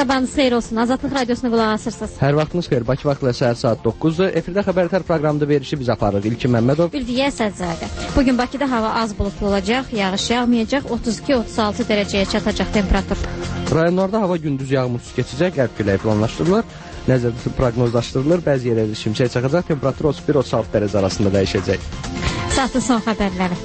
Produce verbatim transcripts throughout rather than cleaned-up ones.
Sabahınız xeyir olsun. Azadlıq radiosuna qulaq asırsınız. Hər vaxtınız xeyir. Bakı vaxtı ilə səhər saat doqquzdur. Efirdə Xəbərtər proqramında verişi biz aparırıq. İlkin Məmmədov. Ülviyə Sədzadə. Bugün Bakıda hava az bulutlu olacaq, yağış yağmayacaq, otuz iki otuz altı dərəcəyə çatacaq temperatur. Rayonlarda hava gündüz yağmursuz keçəcək, qərb küləyi planlaşdırılır. Nəzərdə proqnozlaşdırılır. Bəzi yerlərdə şimşək çaxacaq, temperatur otuz bir otuz altı dərəcə arasında dəyişəcək. Saatın son xəbərləri.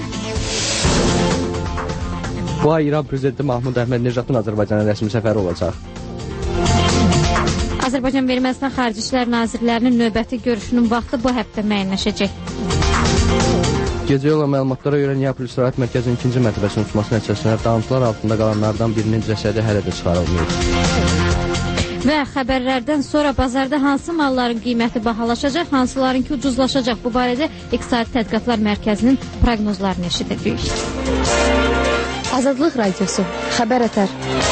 Bu ay İran prezidenti Mahmud Əhməd-Necatın Azərbaycana rəsmi səfəri olacaq. Azərbaycan və Ermənistan Xarici İşlər Nazirlərinin növbəti görüşünün vaxtı bu həftə müəyyənləşəcək. Gecə yola məlumatlara görə Neapol İstirahət Mərkəzinin ikinci mərtəbəsinin uçması nəticəsində dağıntılar altında qalanlardan birinin cəsədi hələ də çıxarılmayıb. Və xəbərlərdən sonra bazarda hansı malların qiyməti bahalaşacaq, hansılarınki ucuzlaşacaq? Bu barədə İqtisadi Tədqiqatlar Mərkəzinin proqnozlarını eşidəcəyik. Azadlıq radiosu, xəbər ətər.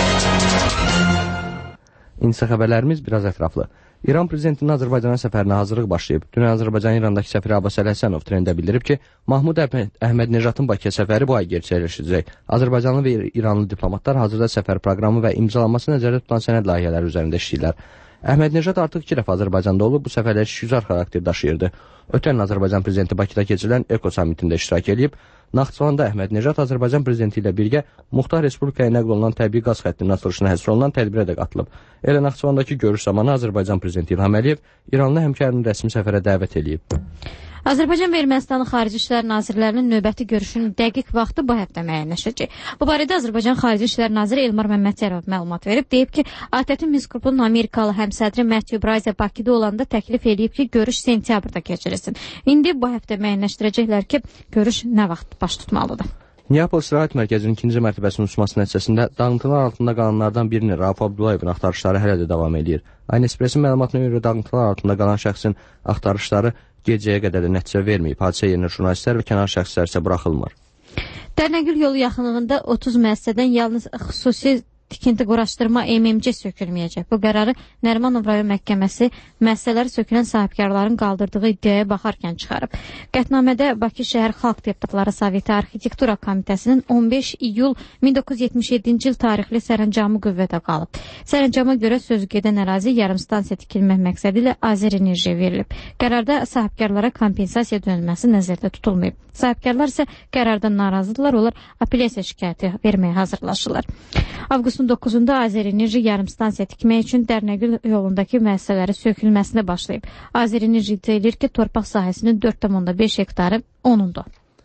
İnsə xəbərlərimiz biraz ətraflı. İran prezidentinin Azərbaycana səfərinə hazırlıq başlayıb. Dünən Azərbaycanın İrandakı səfiri Abbas Əl-Həsənov trendə bildirib ki, Mahmud Əhməd-Necatın Bakıya səfəri bu ay gerçəkləşəcək. Azərbaycanlı və İranlı diplomatlar hazırda səfər proqramı və imzalanması nəzərdə tutan sənəd layihələri üzərində işləyirlər. Əhməd-Necad artıq iki dəfə Azərbaycanda olub, bu səfərlər işgüzar xarakter daşıyırdı. Ötən Azərbaycan prezidenti Bakıda keçirilən Eko samitində iştirak edib. Naxçıvanda Əhməd-Necad Azərbaycan prezidenti ilə birgə Muxtar Respublikaya nəql olunan təbii qaz xəttinin açılışına həsr olunan tədbirə də qatılıb. Elə Naxçıvandakı görüş zamanı Azərbaycan prezidenti İlham Əliyev İranlı həmkarını rəsmi səfərə dəvət edib. Azərbaycan və Ermənistanın Xarici İşlər Nazirlərinin növbəti görüşünün dəqiq vaxtı bu həftə müəyyənləşəcək. Bu barədə Azərbaycan Xarici İşlər Naziri Elmar Məmmədçərov məlumat verib, deyib ki, ATƏT-in Minsk qrupunun Amerikalı həmsədri Matthew Bryce Bakıda olanda təklif edib ki, görüş sentyabrda keçirilsin. İndi bu həftə müəyyənləşdirəcəklər ki, görüş nə vaxt baş tutmalıdır. Neapol İstirahət Mərkəzinin ikinci mərtəbəsinin uçması nəticəsində dağıntılar altında qalanlardan birini Rauf Abdullayevin axtarışları hələ də davam edir. Aynəspresin məlumatına görə dağıntılar altında qalan şəxsin axtarışları gecəyə qədər də nəticə verməyib. Hadisə yerinə jurnalistlər və kənar şəxslər isə buraxılmır. Dərnəgül yolu yaxınlığında otuz müəssisədən yalnız xüsusi tikinti quraşdırma M M C sökülməyəcək. Bu qərarı Nərimanov rayon məhkəməsi müəssisələri sökülən sahibkarların qaldırdığı iddiaya baxarkən çıxarıb. Qətnamədə Bakı şəhər Xalq Deputatları Soveti Arxitektura Komitəsinin on beş iyul min doqquz yüz yetmiş yeddinci il tarixli sərəncamı qüvvədə qalıb. Sərəncama görə sözü gedən ərazi yarımstansiya tikilmək məqsədi ilə Azərenerjiyə verilib. Qərarda sahibkarlara kompensasiya dönülməsi nəzərdə tutulmayıb. Sahibkarlar isə qərardan narazıdırlar, onlar apellyasiya şikayəti verməyə hazırlaşırlar. Avqustun doqquzunda Azərenerji yarımstansiya tikmək üçün Dərnəgül yolundakı müəssisələri sökülməsinə başlayıb. Azərenerji iddia edir ki, torpaq sahəsinin dörd tam onda beş hektarı onundur.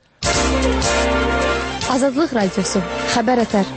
Azadlıq radiosu, xəbər ətər.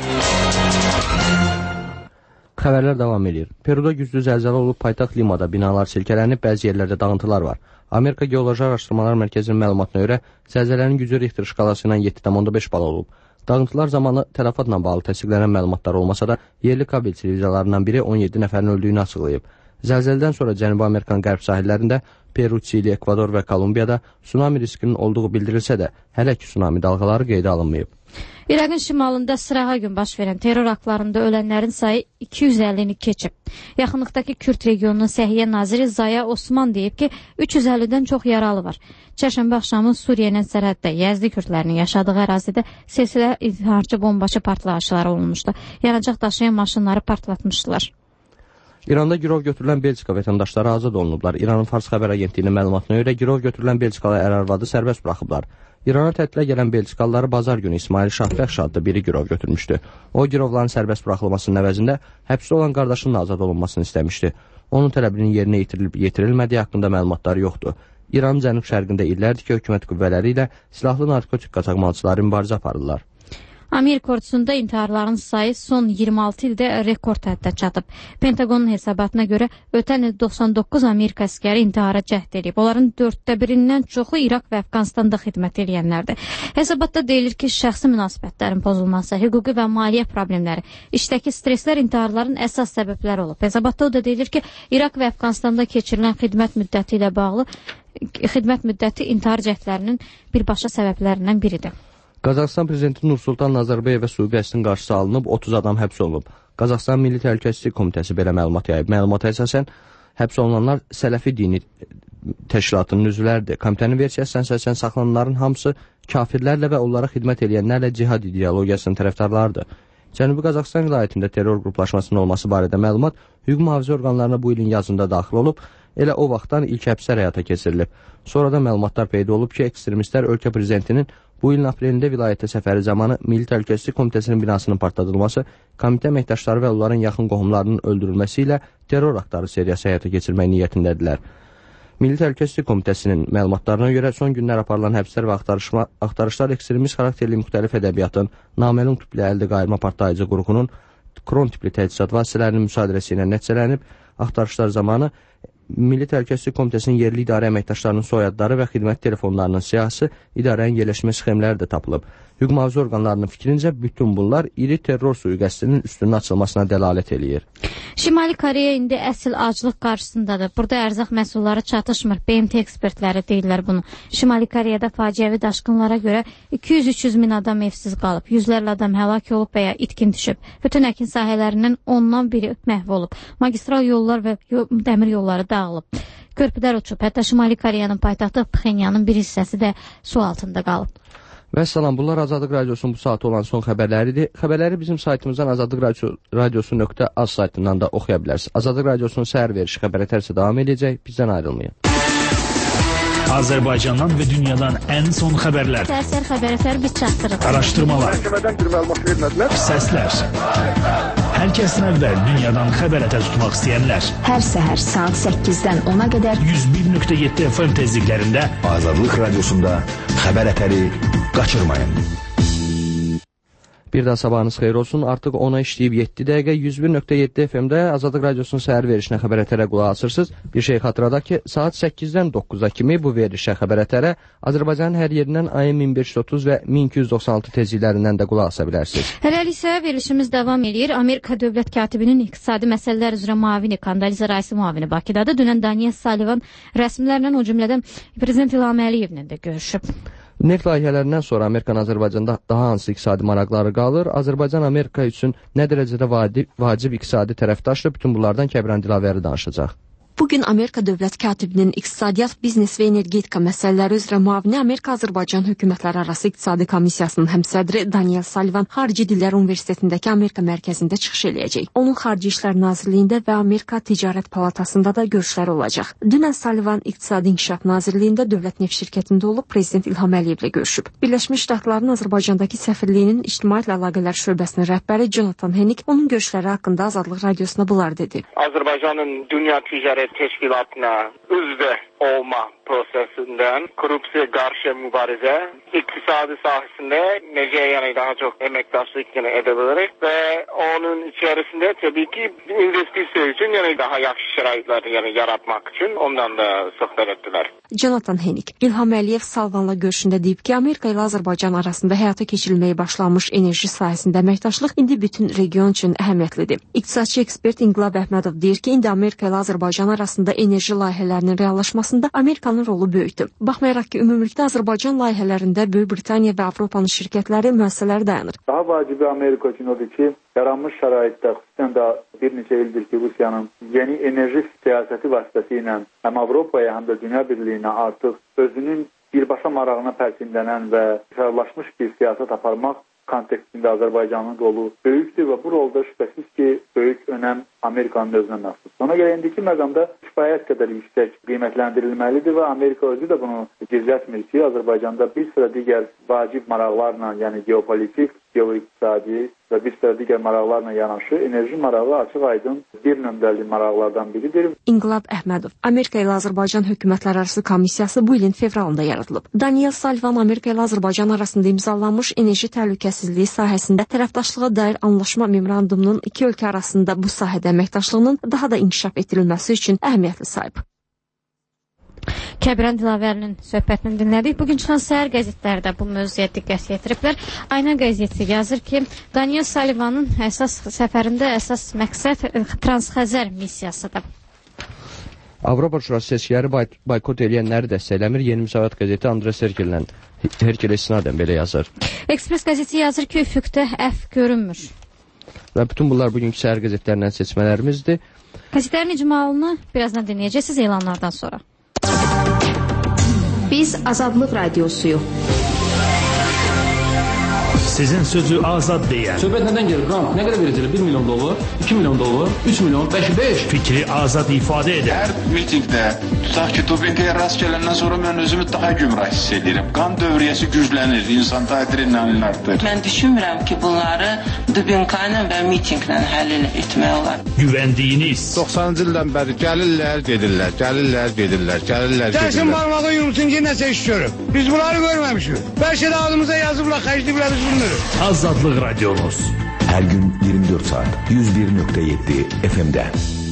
Xəbərlər davam edir. Peruda güclü zəlzələ olub, paytaxt Limada binalar silkələnib, bəzi yerlərdə dağıntılar var. Amerika Geoloji Araşdırmalar Mərkəzinin məlumatına görə zəlzələnin gücü Richter şkalası ilə yeddi tam onda beş bal olub. Dağıntılar zamanı tələfatla bağlı təsdiqlənən məlumatlar olmasa da, yerli kabel televiziyalarından biri on yeddi nəfərin öldüyünü açıqlayıb. Zəlzələdən sonra Cənubi Amerikanın qərb sahillərində, Peru, Çili, Ekvador və Kolumbiyada tsunami riskinin olduğu bildirilsə də, hələ ki tsunami dalğaları qeydə alınmayıb. İraqın şimalında sırağa gün baş verən terror aktlarında ölənlərin sayı iki yüz əllini keçib. Yaxınlıqdakı Kürt regionunun səhiyyə naziri Zaya Osman deyib ki, üç yüz əllidən çox yaralı var. Çərşənbə axşamı Suriyenin sərhəddə Yazdi Kürdlərinin yaşadığı ərazidə silsilə intiharcı bombaçı partlayışları olunmuşdu. Yanacaq daşıyan maşınları partlatmışdılar. İranda girov götürülən Belçika vətəndaşları azad olunublar. İranın Fars xəbər agentliyinin məlumatına görə girov götürülən Belçikalı ər-arvadı sərbəst buraxıblar. İrana tətilə gələn Belçikalıları bazar günü İsmail Şahbəxş adlı biri girov götürmüşdü. O, girovların sərbəst buraxılmasının əvəzində həbsdə olan qardaşının azad olunmasını istəmişdi. Onun tələbinin yerinə yetirilib yetirilmədiyi haqqında məlumatlar yoxdur. İranın cənub-şərqində illərdir ki, hökumət qüvvələri ilə silahlı narkotik qaçaqmalçıları mübarizə aparırlar. Amerika ordusunda intiharların sayı son iyirmi altı ildə rekord həddə çatıb. Pentagonun hesabatına görə ötən il doxsan doqquz Amerika əskəri intihara cəhd edib. Onların dörddə birindən çoxu İraq və Əfqanistanda xidmət edənlərdir. Hesabatda deyilir ki, şəxsi münasibətlərin pozulması, hüquqi və maliyyə problemləri, işdəki streslər intiharların əsas səbəbləri olub. Hesabatda o da deyilir ki, İraq və Əfqanistanda keçirilən xidmət müddəti ilə bağlı xidmət müddəti intihar cəhdlərinin birbaşa səbəblərindən biridir. Qazaxıstan prezidenti Nursultan Nazarbayevə sui-qəsdin qarşısı alınıb, otuz adam həbs olunub. Qazaxıstan Milli Təhlükəsizlik Komitəsi belə məlumat yayıb. Məlumata əsasən həbs olunanlar Sələfi dini təşkilatının üzvləridir. Komitənin versiyasına əsasən saxlananların hamısı kafirlərlə və onlara xidmət edənlərlə cihad ideologiyasının tərəfdarlarıdır. Cənubi Qazaxıstan vilayətində terror qruplaşmasının olması barədə məlumat hüquq mühafizə orqanlarına bu ilin yazında daxil olub, elə o vaxtdan ilk həbslər həyata keçirilib. Sonradan məlumatlar peyda olub ki, ekstremistlər ölkə prezidentinin bu ilin aprelində vilayətə səfəri zamanı Milli Təhlükəsizlik Komitəsinin binasının partladılması, komitə əməkdaşları və onların yaxın qohumlarının öldürülməsi ilə terror aktarı seriyası həyata keçirmək niyyətindədirlər. Milli Təhlükəsizlik Komitəsinin məlumatlarına görə son günlər aparılan həbslər və axtarışlar ekstremist xarakterli müxtəlif ədəbiyyatın, naməlum tipli əldə qayırma partlayıcı qrupunun kron tipli təchizat vasitələrinin müsadirəsi ilə nəticələnib. Axtarışlar zamanı Milli Təhlükəsizlik Komitəsinin yerli idarə əməkdaşlarının soyadları və xidmət telefonlarının siyahısı, idarənin yerləşmə sxemləri də tapılıb. Hüquq mühafizə orqanlarının fikrincə bütün bunlar iri terror sui-qəsdinin üstünün açılmasına dəlalət eləyir. Şimali Koreya indi əsl aclıq qarşısındadır. Burada ərzaq məhsulları çatışmır. B M T ekspertləri deyirlər bunu. Şimali Koreyada faciəvi daşqınlara görə iki yüz üç yüz min adam evsiz qalıb. Yüzlərlə adam həlak olub və ya itkin düşüb. Bütün əkin sahələrindən ondan biri məhv olub. Magistral yollar və dəmir yolları dağılıb. Körpülər uçub. Hətta Şimali Koreyanın paytaxtı Pxenyanın bir hissəsi də su altında qalıb. Və salam, bunlar Azadlıq Radiosunun bu saatı olan son xəbərləridir. Xəbərləri bizim saytımızdan azadlıq radiosu nöqtə az saytından da oxuya bilərsiniz. Azadlıq Radiosunun səhər verişi xəbər ətərsə davam edəcək, bizdən ayrılmayın. Azərbaycandan və dünyadan ən son xəbərlər. Səhər xəbər ətər biz çatdırırıq. Araşdırmalar. Məhkəmədən bir məlumat vermədilər. Səslər. Hər kəsdən əvvəl dünyadan xəbər ətər tutmaq istəyənlər. Hər səhər saat səkkizdən ona qədər yüz bir nöqtə yeddi F M tezliklərində Azadlıq Radiosunda xəbər ətəri qaçırmayın. Bir daha sabahınız xeyir olsun. Artıq ona işləyib yeddi dəqiqə yüz bir nöqtə yeddi F M-də Azadlıq Radiosunun səhər verişinə xəbər ətərə qulaq asırsınız. Bir şey xatırladaq ki, saat səkkizdən doqquza kimi bu verişə xəbər ətərə Azərbaycanın hər yerindən A M min beş yüz otuz və min iki yüz doxsan altı tezliklərindən də qulaq asa bilərsiniz. Hələlik isə verilişimiz davam edir. Amerika dövlət katibinin iqtisadi məsələlər üzrə müavini Kandaliza Raisi müavini Bakıdadır. Dünən Daniel Sullivan rəsmilərlə, o cümlədən Prezident İlham Əliyevlə də görüşüb. Neft layihələrindən sonra Amerikanın Azərbaycanda daha hansı iqtisadi maraqları qalır? Azərbaycan Amerika üçün nə dərəcədə vacib, vacib iqtisadi tərəfdaşdır? Bütün bunlardan Kəbran Dilavəri danışacaq. Bugün Amerika dövlət katibinin iqtisadiyyat, biznes və energetika məsələləri üzrə müavini Amerika-Azərbaycan hökumətləri arası iqtisadi komissiyasının həmsədri Daniel Sullivan Xarici Dillər Universitetindəki Amerika mərkəzində çıxış eləyəcək. Onun Xarici İşlər Nazirliyində və Amerika Ticarət Palatasında da görüşləri olacaq. Dünən Sullivan İqtisadi İnkişaf Nazirliyində dövlət neft şirkətində olub, Prezident İlham Əliyevlə görüşüb. Birləşmiş Ştatların Azərbaycandakı səfirliyinin İctimaiyyətlə Əlaqələr şöbəsinin rəhbəri Jonathan Hennick onun görüşləri haqqında Azadlıq Radiosuna bunlar dedi. Azərbaycanın dünya ticarət teşkilatına üzv olma prosesinden korupsiya karşı mübarize, iktisadi sahasında nece yani daha çok emektaşlık yani edebiliriz ve onun içerisinde tabii ki investisyon için yani daha yaxşı şəraitler yani yaratmak için ondan da söhbət ettiler. Jonathan Hennick, İlham Əliyev Sullivanla görüşündə deyib ki, Amerika ilə Azərbaycan arasında həyata keçirilməyə başlanmış enerji sahəsində əməkdaşlıq indi bütün region üçün əhəmiyyətlidir. İqtisadçı ekspert İnqilab Əhmədov deyir ki, indi Amerika ilə Azərbaycan arasında enerji layihələrinin reallaşmasında Amerikanın rolu böyükdür. Baxmayaraq ki, ümumilikdə Azərbaycan layihələrində Böyük Britaniya və Avropanın şirkətləri, müəssisələri dayanır. Daha vacibi Amerika üçün odur ki, yaranmış şəraitdə, xüsusən də bir neçə ildir ki, Rusiyanın yeni enerji siyasəti vasitəsilə həm Avropaya, həm də Dünya Birliyinə artıq özünün birbaşa marağına pərçimlənən və şərlaşmış bir siyasət aparmaq kontekstində Azərbaycanın rolu böyükdür və bu rolda şübhəsiz ki, böyük önəm Amerikanın özünə məxsus. Ona görə indiki məqamda kifayət qədər yüksək qiymətləndirilməlidir və Amerika özü də bunu gizlətmir ki, Azərbaycanda bir sıra digər vacib maraqlarla, yəni geopolitik, geoiqtisadi və bir sıra digər maraqlarla yanaşı enerji marağı açıq aydın bir nömrəli maraqlardan biridir. İnqilab Əhmədov, Amerika ilə Azərbaycan hökumətləri arası komissiyası bu ilin fevralında yaradılıb. Daniel Sullivan Amerika ilə Azərbaycan arasında imzalanmış enerji təhlükəsizliyi sahəsində tərəfdaşlığa dair anlaşma memorandumunun iki ölkə arasında bu sahədə əməkdaşlığının daha da inkişaf etdirilməsi üçün əhəmiyyətli sayıb. Kəbran Dilavərinin söhbətini dinlədik. Bugün çıxan səhər qəzetlərdə bu mövzuya diqqət yetiriblər. Ayna qəzeti yazır ki, Daniel Sullivanın əsas səfərində əsas məqsəd Transxəzər missiyasıdır. Avropa Şurası seçkiləri bay boykot edənləri dəstəkləmir. Yeni Müsavat qəzeti Andres Herkellə Herkel istinadən belə yazır. Ekspres qəzeti yazır ki, üfüqdə əf görünmür. Və bütün bunlar bugünkü səhər qəzetlərindən seçmələrimizdir. Qəzetlərin icmalını birazdan dinləyəcəksiniz elanlardan sonra. Biz Azadlıq Radiosuyuq. Sizin sözü azad deyən. Söhbət nədən gelir? Qram, nə qədər verəcəklər? bir milyon dollar, iki milyon dollar, üç milyon, beş, beş. Fikri azad ifadə edən. Hər mitingdə, tutaq ki, dopinqaya rast gələndən sonra mən özümü daha gümrah hiss edirəm. Qan dövriyyəsi güclənir, insanda adrenalin artır. Mən düşünmürəm ki, bunları dopinqla və mitinglə həll etmək olar. Güvəndiyiniz. doxsanıncı ildən bəri gəlirlər, gedirlər, gəlirlər, gedirlər, gəlirlər, gedirlər. Gəlsin barmağı yumsun ki, nəsə iş görüb. Biz bunları görməmişik. Bəlkə də ağzımıza yazıblar, xərcliblər biz bunları. Azadlıq Radiomuz. Hər gün iyirmi dörd saat yüz bir nöqtə yeddi F M-də.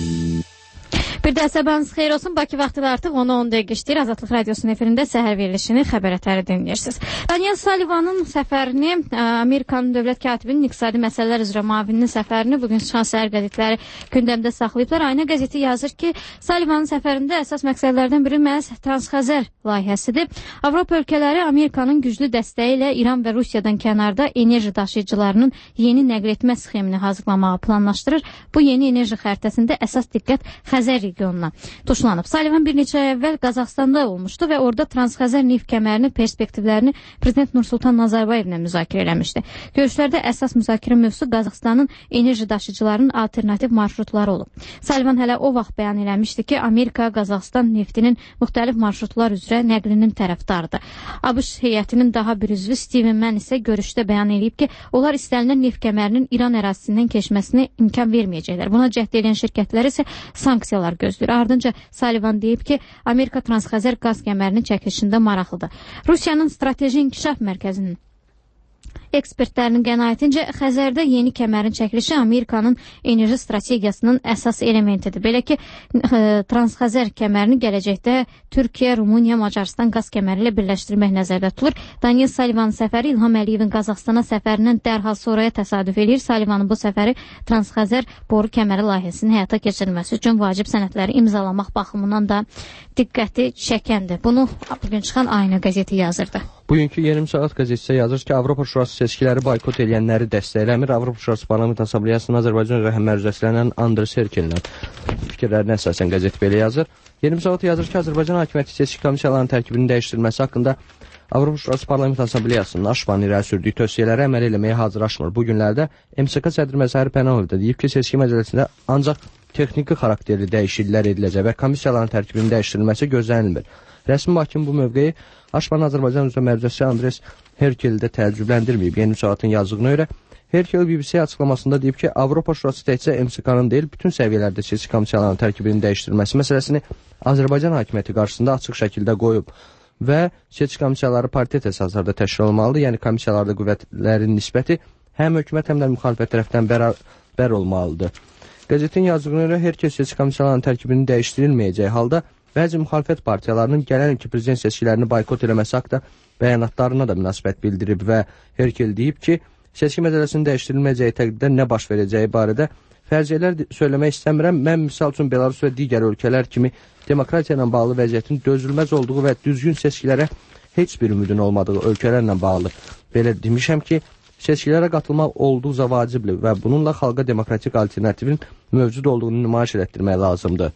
Bir də sabahınız xeyir olsun. Bakı vaxtıda artıq on on dəqiqə işləyir. Azadlıq Radiosunun efirində səhər verilişini, xəbər ətəri dinləyirsiniz. Daniel Sullivanın səfərini, Amerikanın dövlət katibinin iqtisadi məsələlər üzrə müavininin səfərini bugün çıxan səhər qəzetləri gündəmdə saxlayıblar. Ayna qəzeti yazır ki, Sullivanın səfərində əsas məqsədlərdən biri məhz Transxəzər layihəsidir. Avropa ölkələri Amerikanın güclü dəstəyi ilə İran və Rusiyadan kənarda enerji daşıyıcılarının yeni nəql etmə sxemini hazırlamağı planlaşdırır. Bu yeni enerji xəritəsində əsas diqqət Xəzər regionuna tuşlanıb. Sullivan bir neçə ay əvvəl Qazaxstanda olmuşdu və orada Transxəzər neft kəmərinin perspektivlərini Prezident Nursultan Nazarbayevlə müzakirə eləmişdi. Görüşlərdə əsas müzakirə mövzusu Qazaxstanın enerji daşıyıcılarının alternativ marşrutları olub. Sullivan hələ o vaxt bəyan eləmişdi ki, Amerika Qazaxstan neftinin müxtəlif marşrutlar üzrə nəqlinin tərəfdarıdır. ABŞ heyətinin daha bir üzvü Steven Mann isə görüşdə bəyan edib ki, onlar istənilən neft kəmərinin İran ərazisindən keçməsinə imkan verməyəcəklər. Buna cəhd edən şirkətlər isə sanksiyalar gözləyir. Ardınca Sullivan deyib ki, Amerika Transxəzər qaz kəmərinin çəkilişində maraqlıdır. Rusiyanın Strateji İnkişaf Mərkəzinin ekspertlərinin qənaətincə Xəzərdə yeni kəmərin çəkilişi Amerikanın enerji strategiyasının əsas elementidir. Belə ki, Transxəzər kəmərini gələcəkdə Türkiyə, Rumıniya, Macarıstan qaz kəməri ilə birləşdirmək nəzərdə tutulur. Daniel Sullivanın səfəri İlham Əliyevin Qazaxstana səfərindən dərhal sonraya təsadüf edir. Sullivanın bu səfəri Transxəzər boru kəməri layihəsinin həyata keçirilməsi üçün vacib sənədləri imzalamaq baxımından da diqqəti çəkəndir. Bunu bugün çıxan Ayna qəzeti yazırdı. Bugünkü Yeni Saat qəzetçisi yazır ki, Avropa Şurası seçkiləri boykot edənləri dəstəkləmir. Avropa Şurası Parlament Assambleyasının Azərbaycan üzrə həmərüzəsilənən Andres Herkel'in fikirlərinə əsasən qəzet belə yazır. Yeni Saat yazır ki, Azərbaycan hakimiyyəti seçki komissiyalarının tərkibinin dəyişdirilməsi haqqında Avropa Şurası Parlament Assambleyasının Aşban irəli sürdüyü tövsiyələri əməl eləməyə hazırlaşmır. Bu günlərdə M S K sədri Məzahir Pənahov da deyib ki, seçki məcəlləsində ancaq texniki xarakterli dəyişikliklər ediləcək və komissiyaların tərkibinin dəyişdirilməsi gözlənilmir. Rəsmi hakim bu mövqeyi Aşban Azərbaycan üzrə mərcəsi Andres Herkel'i də təəccübləndirməyib. Yeni Saatın yazdığına görə Herkel B B C açıqlamasında deyib ki, Avropa Şurası təkcə M S K-nın deyil, bütün səviyyələrdə seçki komissiyalarının tərkibinin dəyişdirilməsi məsələsini Azərbaycan hakimiyyəti qarşısında açıq şəkildə qoyub və seçki komissiyaları paritet əsaslarda təşkil olmalıdır. Yəni komissiyalarda qüvvətlərin nisbəti həm hökumət, həm də müxalifət tərəfdən bərabər olmalıdır. Qəzetin yazdığına görə Herkel seçki komissiyalarının tərkibinin dəyişdirilməyəcəyi halda bəzi müxalifət partiyalarının gələn ilki prezident seçkilərini boykot eləməsi haqqında bəyanatlarına da münasibət bildirib və Herkel deyib ki, seçki məcəlləsinin dəyişdirilməyəcəyi təqdirdə nə baş verəcəyi barədə fərziyyələr söyləmək istəmirəm. Mən misal üçün Belarus və digər ölkələr kimi demokratiya ilə bağlı vəziyyətin dözülməz olduğu və düzgün seçkilərə heç bir ümidin olmadığı ölkələrlə bağlı belə demişəm ki, seçkilərə qatılmaq olduqca vacibdir və bununla xalqa demokratik alternativin mövcud olduğunu nümayiş etdirmək lazımdır.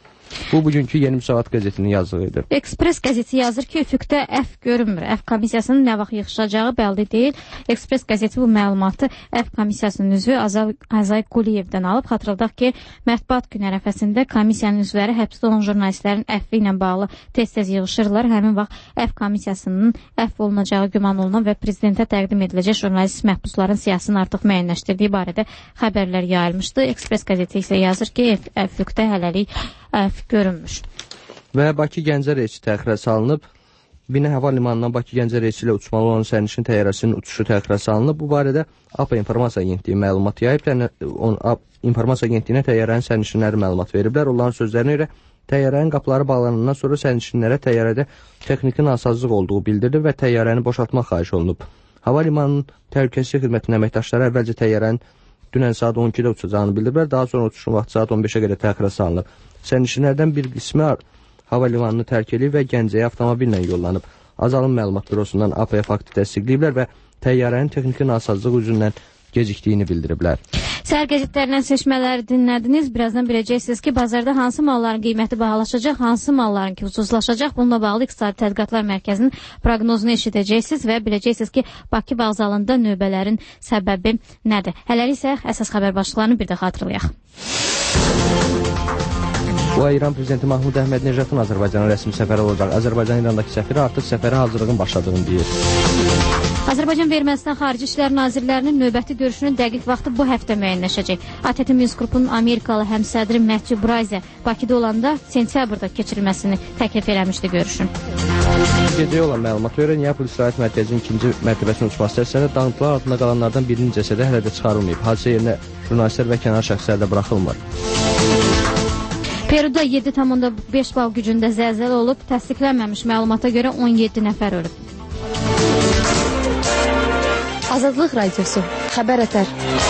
Bu, bugünkü Yeni Saat qəzetinin yazdığı. Ekspres qəzeti yazır ki, üfüqdə F görünmür. F komissiyasının nə vaxt yığışacağı bəlli deyil. Ekspres qəzeti bu məlumatı F komissiyasının üzvü Azay Quliyevdən alıb. Xatırladaq ki, mətbuat günü ərəfəsində komissiyanın üzvləri həbsdə olan jurnalistlərin F ilə bağlı tez-tez yığışırlar. Həmin vaxt F komissiyasının F olunacağı güman olunan və prezidentə təqdim ediləcək jurnalist məhbusların siyasını artıq müəyyənləşdirdiyi barədə xəbərlər yayılmışdı. Ekspres qəzeti isə yazır ki, üfüqdə hələlik F görünmür. Və Bakı Gəncə reysi təxirə salınıb. Binə hava limanından Bakı Gəncə reysi ilə uçmalı olan sərnişin təyyarəsinin uçuşu təxirə salınıb. Bu barədə A P İnformasiya Agentliyi məlumat yayıb. İnformasiya Agentliyinə təyyarənin sərnişinləri məlumat veriblər. Onların sözlərinə görə təyyarənin qapıları bağlanandan sonra sərnişinlərə təyyarədə texniki nasazlıq olduğu bildirilir və təyyarəni boşaltmaq xahiş olunub. Hava limanının təhlükəsizlik xidmətinin əməkdaşları əvvəlcə təyyarənin dünən saat on ikidə uçacağını bildiriblər. Daha sonra uçuşun vaxtı saat on beşə qədər təxirə salınıb. Sərnişinlərdən bir qismi hava limanını tərk edib və Gəncəyə avtomobillə yollanıb. Azalın məlumat bürosundan A P faktı təsdiqləyiblər və təyyarənin texniki nasazlığı üzündən gecikdiyini bildiriblər. Səhər qəzetlərindən seçmələri dinlədiniz. Birazdan biləcəksiniz ki, bazarda hansı malların qiyməti bahalaşacaq, hansı malların ki, ucuzlaşacaq. Bununla bağlı İqtisadi Tədqiqatlar Mərkəzinin proqnozunu eşidəcəksiniz və biləcəksiniz ki, Bakı vağzalında növbələrin səbəbi nədir? Hələlik isə əsas xəbər başlıqlarını bir də xatırlayaq. Bu ay İran prezidenti Mahmud Əhməd Necatın Azərbaycana rəsmi səfəri olacaq. Azərbaycan İrandakı səfiri artıq səfərə hazırlığın başladığını deyir. Azərbaycan və Ermənistan Xarici İşlər Nazirlərinin növbəti görüşünün dəqiq vaxtı bu həftə müəyyənləşəcək. A T T Minsk qrupunun Amerikalı həmsədri Məhdi Brayze Bakıda olanda sentyabrda keçirilməsini təklif eləmişdi görüşün. Gecəyə olan məlumata görə Neapol İstirahət Mərkəzinin ikinci mərtəbəsinin uçması səsində dağıntılar altında qalanlardan birinin cəsədi hələ də çıxarılmayıb. Hadisə yerinə jurnalistlər və kənar şəxslər də buraxılmır. Peruda yeddi tam beş bal gücündə zəlzələ olub, təsdiqlənməmiş məlumata görə on yeddi nəfər ölüb. Azadlıq Radiosu, Xəbər Ətər.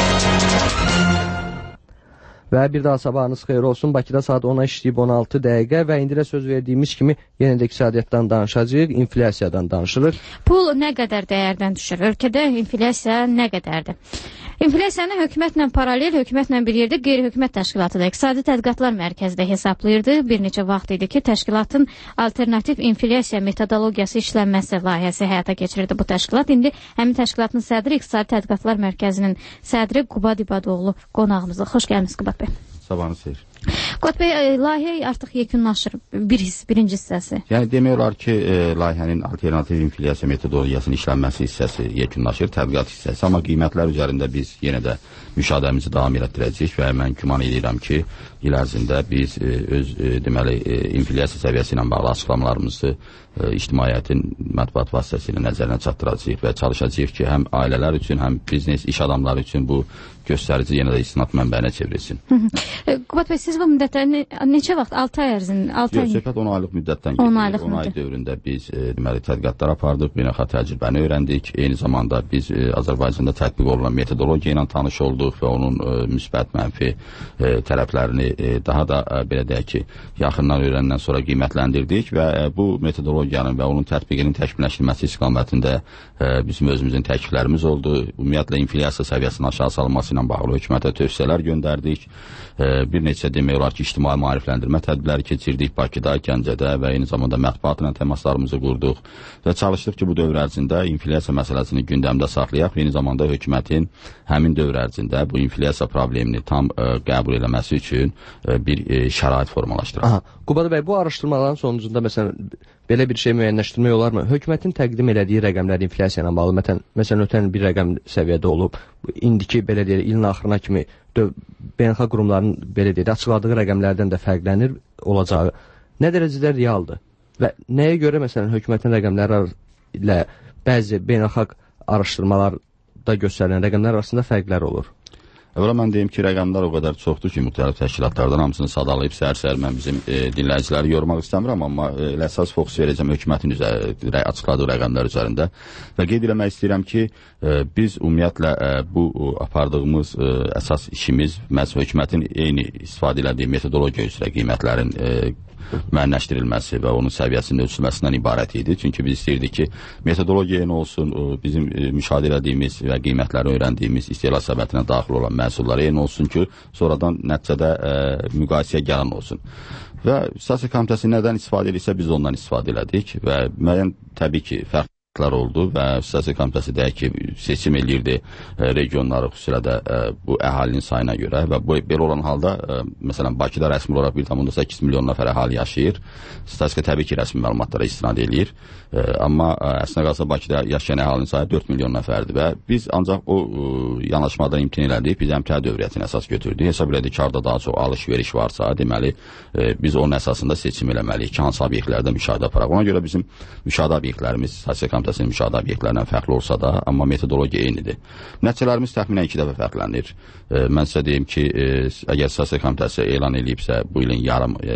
Və bir daha sabahınız xeyir olsun. Bakıda saat ona işləyib on altı dəqiqə və indilə söz verdiyimiz kimi yenə də iqtisadiyyatdan danışacağıq, inflyasiyadan danışırıq. Pul nə qədər dəyərdən düşür? Ölkədə inflyasiya nə qədərdir? İnflyasiyanı hökumətlə paralel, hökumətlə bir yerdə qeyri-hökumət təşkilatı da İqtisadi Tədqiqatlar Mərkəzi də hesablayırdı. Bir neçə vaxt idi ki, təşkilatın alternativ inflyasiya metodologiyası işlənməsi layihəsi həyata keçirirdi bu təşkilat. İndi həmin təşkilatın sədri İqtisadi Tədqiqatlar Mərkəzinin sədri Qubad İbadoğlu qonağımızdır. Xoş gəlmisiniz Qubad bəy. Sabahınız xeyir. Qubad bəy, layihə artıq yekunlaşır. Bir his, birinci hissəsi. Yəni demək olar ki, e, layihənin alternativ inflyasiya metodologiyasının işlənməsi hissəsi yekunlaşır, tədqiqat hissəsi. Amma qiymətlər üzərində biz yenə də müşahidəmizi davam etdirəcəyik və mən güman edirəm ki, il ərzində biz e, öz e, deməli e, inflyasiya səviyyəsi ilə bağlı açıqlamalarımızı e, ictimaiyyətin mətbuat vasitəsilə nəzərinə çatdıracağıq və çalışacağıq ki, həm ailələr üçün, həm biznes, iş adamları üçün bu göstərici yenə də istinad mənbəyinə çevrilsin. Qubad bəy, siz bu müddətdə ne, neçə vaxt? altı ay ərzində? Yox, söhbət on aylıq müddətdən gedir. on ay dövründə biz e, deməli tədqiqatlar apardıq, beynəlxalq təcrübəni öyrəndik. Eyni zamanda biz e, Azərbaycanda tətbiq olunan metodologiya ilə tanış olduq və onun e, müsbət, mənfi e, tərəflərini e, daha da e, belə deyək ki, yaxından öyrəndən sonra qiymətləndirdik və e, bu metodologiyanın və onun tətbiqinin təkmilləşdirilməsi istiqamətində e, bizim özümüzün təkliflərimiz oldu. Ümumiyyətlə inflyasiya səviyyəsinin aşağı salınması ilə bağlı hökumətə tövsiyələr göndərdik. E, bir neçə demək olar ki, ictimai maarifləndirmə tədbirləri keçirdik Bakıda, Gəncədə və eyni zamanda mətbuatla təmaslarımızı qurduq və çalışdıq ki, bu dövr ərzində inflyasiya məsələsini gündəmdə saxlayaq və eyni zamanda hökumətin həmin dövr ərzində bu inflyasiya problemini tam e, qəbul eləməsi üçün e, bir e, şərait formalaşdıraq. Qubad bəy, bu araşdırmaların sonucunda məsələn belə bir şey müəyyənləşdirmək olarmı? Hökumətin təqdim elədiyi rəqəmlər inflyasiya ilə bağlı, məsələn, məsələn ötən bir rəqəm səviyyədə olub, indiki belə deyək, ilin axırına kimi beynəlxalq qurumların belə deyək, açıqladığı rəqəmlərdən də fərqlənir olacağı nə dərəcədə realdır? Və nəyə görə məsələn hökumətin rəqəmləri ilə bəzi beynəlxalq araşdırmalarda göstərilən rəqəmlər arasında fərqlər olur? Əvvəla mən deyim ki, rəqəmlər o qədər çoxdur ki, müxtəlif təşkilatlardan hamısını sadalayıb səhər-səhər mən bizim e, dinləyiciləri yormaq istəmirəm, amma e, əsas fokus verəcəm hökumətin üzərində açıqladığı rəqəmlər üzərində və qeyd eləmək istəyirəm ki, e, biz ümumiyyətlə e, bu apardığımız e, əsas işimiz məhz hökumətin eyni istifadə elədiyi metodologiya üzrə qiymətlərin e, müəyyənləşdirilməsi və onun səviyyəsinin ölçülməsindən ibarət idi. Çünki biz istəyirdik ki, metodologiya nə olsun, bizim müşahidə etdiyimiz və qiymətləri öyrəndiyimiz istehlak səbətinə daxil olan məhsullar eyni olsun ki, sonradan nəticədə e, müqayisəyə gələn olsun. Və Statistiqa Komitəsi nədən istifadə edirsə biz ondan istifadə elədik və müəyyən təbii ki, fərqli oldu və Statistiqa Komitəsi deyək ki, seçim eləyirdi e, regionları xüsusilə də e, bu əhalinin sayına görə və bu belə olan halda e, məsələn Bakıda rəsmi olaraq bir tam səkkiz milyon nəfər əhali yaşayır. Statistika təbii ki, rəsmi məlumatlara istinad eləyir. E, amma e, əslində qalsa Bakıda yaşayan əhalinin sayı dörd milyon nəfərdir və biz ancaq o e, yanaşmadan imtina elədik. Biz əmtəə dövriyyətini əsas götürdük. Hesab elədik ki, harda daha çox alış-veriş varsa, deməli e, biz onun əsasında seçim eləməliyik ki, hansı obyektlərdə müşahidə aparaq. Ona görə bizim müşahidə obyektlərimiz Statistika Komitəsinin müşahidə obyektlərindən fərqli olsa da, amma metodologiya eynidir. Nəticələrimiz təxminən iki dəfə fərqlənir. E, mən sizə deyim ki, e, əgər Statistika Komitəsi elan edibsə bu ilin yarım e,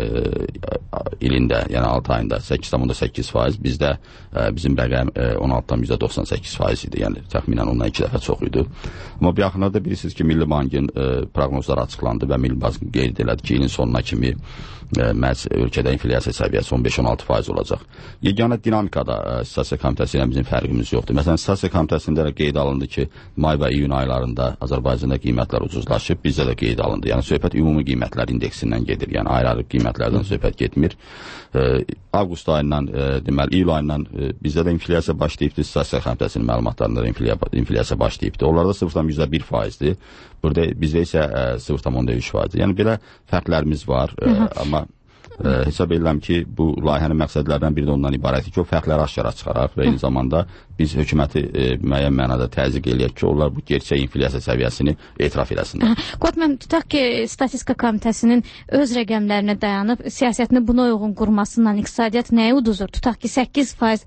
ilində, yəni altı ayında səkkiz tam səkkiz faiz, bizdə e, bizim rəqəm e, on altı tam doxsan səkkiz faiz idi. Yəni təxminən ondan iki dəfə çox idi. Amma bir yaxınlarda bilirsiniz ki, Milli Bankın e, proqnozları açıqlandı və Milli Bank qeyd elədi ki, ilin sonuna kimi e, məhz ölkədə inflyasiya səviyyəsi on beş on altı faiz olacaq. Yeganə dinamikada e, Statistika Komitəsi ilə bizim fərqimiz yoxdur. Məsələn, Statistiqa Komitəsində də qeyd alındı ki, may və iyun aylarında Azərbaycanda qiymətlər ucuzlaşıb, bizdə də qeyd alındı. Yəni söhbət ümumi qiymətlər indeksindən gedir. Yəni ayrı-ayrı qiymətlərdən söhbət getmir. E, avqust ayından, e, deməli iyul ayından e, bizdə də inflyasiya başlayıbdı. Statistiqa Komitəsinin məlumatlarında inflyasiya başlayıbdı. Onlarda sıfır tam yüzdə bir faizdir. Burada bizdə isə e, sıfır tam onda üç faizdir. Yəni belə fərqlərimiz var, e, amma E, hesab edirəm ki, bu layihənin məqsədlərdən biri də ondan ibarətdir ki, o fərqləri aşkara çıxaraq və eyni zamanda biz hökuməti e, müəyyən mənada təzyiq eləyək ki, onlar bu gerçək inflyasiya səviyyəsini etiraf eləsinlər. Qot, mən tutaq ki, Statistika Komitəsinin öz rəqəmlərinə dayanıb siyasətini buna uyğun qurmasından iqtisadiyyat nəyə uduzur? Tutaq ki, səkkiz faiz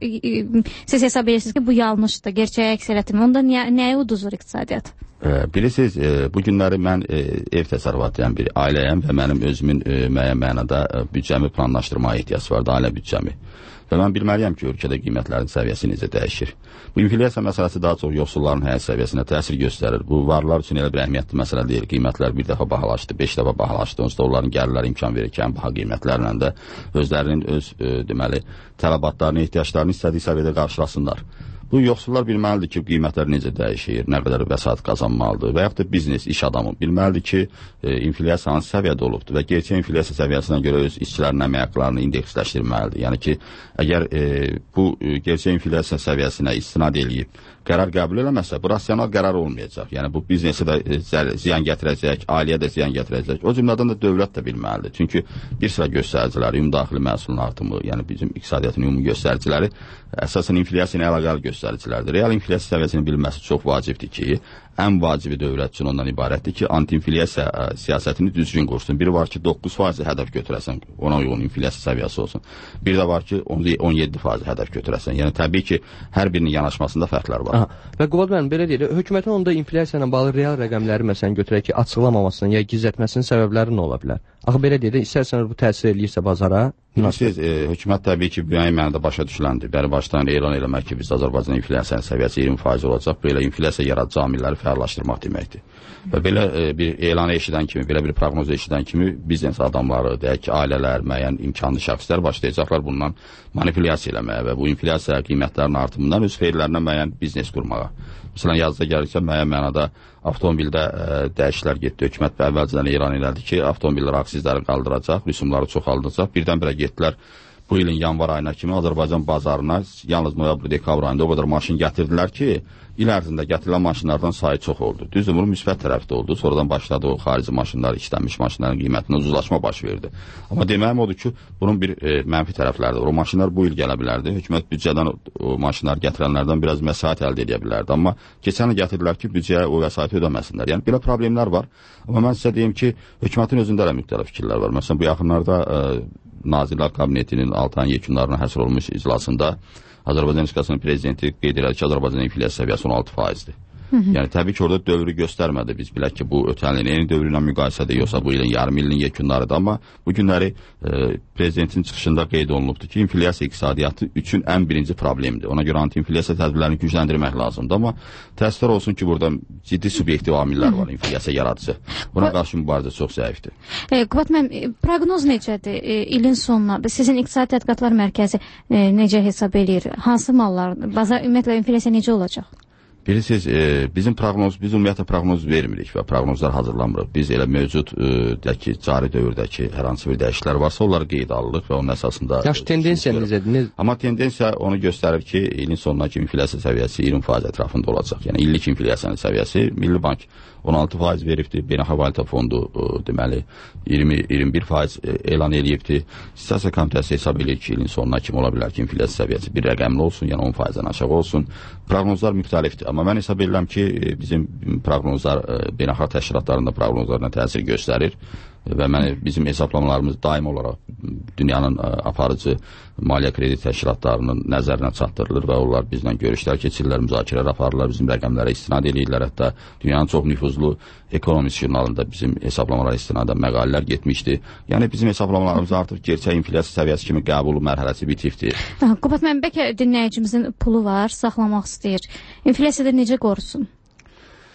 siz hesab edirsiniz ki, bu yanlışdır, gerçəyə əks elətmir. Onda nəyə uduzur iqtisadiyyat? Bilirsiniz, bu günləri mən ev təsərrüfatıyam, bir ailəyəm və mənim özümün müəyyən mənada büdcəmi planlaşdırmaya ehtiyac vardı, ailə büdcəmi. Və mən bilməliyəm ki, ölkədə qiymətlərin səviyyəsi necə dəyişir. Bu inflyasiya məsələsi daha çox yoxsulların həyat səviyyəsinə təsir göstərir. Bu varlar üçün elə bir əhəmiyyətli məsələ deyil. Qiymətlər bir dəfə bahalaşdı, beş dəfə bahalaşdı. Onsuz da onların gəlirləri imkan verir ki, baha qiymətlərlə də özlərinin öz deməli tələbatlarını, ehtiyaclarını istədiyi səviyyədə qarşılasınlar. Bu yoxsullar bilməlidir ki, qiymətlər necə dəyişir, nə qədər vəsait qazanmalıdır və yaxud da biznes, iş adamı bilməlidir ki, e, inflyasiya hansı səviyyədə olubdur və gerçək inflyasiya səviyyəsinə görə öz işçilərin əmək haqqlarını indeksləşdirməlidir. Yəni ki, əgər e, bu e, gerçək inflyasiya səviyyəsinə istinad eləyib qərar qəbul eləməsə, bu rasional qərar olmayacaq. Yəni bu biznesə də e, ziyan gətirəcək, ailəyə də ziyan gətirəcək. O cümlədən də dövlət də bilməlidir. Çünki bir sıra göstəriciləri, ümumdaxili məhsulun artımı, yəni bizim iqtisadiyyatın ümumi göstəriciləri əsasən inflyasiya ilə əlaqəli göstəricilərdir. Real inflyasiya səviyyəsini bilməsi çox vacibdir ki, ən vacibi dövlət üçün ondan ibarətdir ki, anti-inflyasiya siyasətini düzgün qursun. Biri var ki, doqquz faiz hədəf götürəsən, ona uyğun inflyasiya səviyyəsi olsun. Bir də var ki, on yeddi faiz hədəf götürəsən. Yəni təbii ki, hər birinin yanaşmasında fərqlər var. Aha. Və Qubad müəllim, belə deyir, hökumətin onda inflyasiya ilə bağlı real rəqəmləri məsələn götürək ki, açıqlamamasının ya gizlətməsinin səbəbləri nə ola bilər? Axı belə deyir, istərseniz bu təsir eləyirsə bazara, Siz, e, hökumət təbii ki, müəyyən mənada başa düşüləndir. Bəri başdan elan eləmək ki, biz Azərbaycan inflyasiyanın səviyyəsi iyirmi faiz olacaq. Belə inflyasiya yaradacağı amilləri fəallaşdırmaq deməkdir. Və belə e, bir elanı eşidən kimi, belə bir proqnozu eşidən kimi biznes adamları, deyək ki, ailələr, müəyyən imkanlı şəxslər başlayacaqlar bundan manipulyasiya eləməyə və bu inflyasiya qiymətlərinin artımından öz xeyirlərinə müəyyən biznes qurmağa. Məsələn, yazda gəlirsə, müəyyən mənada avtomobildə ə, dəyişikliklər getdi. Hökumət əvvəlcədən elan elədi ki, avtomobillər aksizləri qaldıracaq, rüsumları çoxaldacaq. Birdən-birə getdilər bu ilin yanvar ayına kimi Azərbaycan bazarına yalnız noyabr-dekabr ayında o qədər maşın gətirdilər ki, il ərzində gətirilən maşınlardan sayı çox oldu. Düzdür, bunun müsbət tərəfdə oldu. Sonradan başladı o xarici maşınlar, işlənmiş maşınların qiymətində ucuzlaşma baş verdi. Amma deməyim odur ki, bunun bir e, mənfi tərəfləri var. O maşınlar bu il gələ bilərdi. Hökumət büdcədən o, o maşınları gətirənlərdən biraz vəsait əldə edə bilərdi. Amma keçən il gətirdilər ki, büdcəyə o vəsaiti ödəməsinlər. Yəni belə problemlər var. Amma mən sizə deyim ki, hökumətin özündə də müxtəlif fikirlər var. Məsələn, bu yaxınlarda e, Nazirlər Kabinetinin altı ayın yekunlarına həsr olmuş iclasında Azərbaycan Respublikasının prezidenti qeyd elədi ki, Azərbaycan inflyasiya səviyyəsi on altı faizdir. Hı -hı. Yəni təbii ki, orada dövrü göstərmədi. Biz bilək ki, bu ötən ilin yeni dövrü ilə müqayisədə yoxsa bu ilin yarım ilin yekunlarıdır. Amma bu günləri e, prezidentin çıxışında qeyd olunubdur ki, inflyasiya iqtisadiyyatı üçün ən birinci problemdir. Ona görə anti-inflyasiya tədbirlərini gücləndirmək lazımdır. Amma təəssüflər olsun ki, burada ciddi subyektiv amillər var, inflyasiya yaradıcı. Buna qarşı mübarizə çox zəifdir. E, Qubad müəllim, proqnoz necədir? E, ilin sonuna sizin İqtisadi Tədqiqatlar Mərkəzi e, necə hesab eləyir? Hansı mallar, bazar ümumiyyətlə inflyasiya necə olacaq? Bilirsiniz, e, bizim proqnoz, biz ümumiyyətlə proqnoz vermirik və proqnozlar hazırlamırıq. Biz elə mövcud e, dəki, cari dövrdəki hər hansı bir dəyişikliklər varsa, onları qeyd alırıq və onun əsasında... Yaş tendensiya necədir? Amma tendensiya onu göstərir ki, ilin sonuna kimi inflyasiya səviyyəsi iyirmi faiz ətrafında olacaq. Yəni illik inflyasiyanın səviyyəsi Milli Bank on altı faiz veribdir, Beynəlxalq Valyuta Fondu e, deməli iyirmi iyirmi bir faiz e, elan edibdir. Statistiqa Komitəsi hesab edir ki, ilin sonuna kimi ola bilər ki, inflyasiya səviyyəsi bir rəqəmli olsun, yəni on faizdən aşağı olsun. Proqnozlar müxtəlifdir. Amma mən hesab edirəm ki, bizim proqnozlar beynəlxalq təşkilatlarında proqnozlarına təsir göstərir və mən bizim hesablamalarımız daim olaraq dünyanın aparıcı maliyyə kredi təşkilatlarının nəzərinə çatdırılır və onlar bizlə görüşlər keçirirlər, müzakirələr aparırlar, bizim rəqəmlərə istinad edirlər. Hətta dünyanın çox nüfuzlu Economist jurnalında bizim hesablamalara istinadən məqalələr getmişdi. Yəni bizim hesablamalarımız artıq gerçək inflyasiya səviyyəsi kimi qəbul mərhələsi bitibdir. Qubad müəllim, bəlkə dinləyicimizin pulu var, saxlamaq istəyir. İnflyasiyada necə qorusun?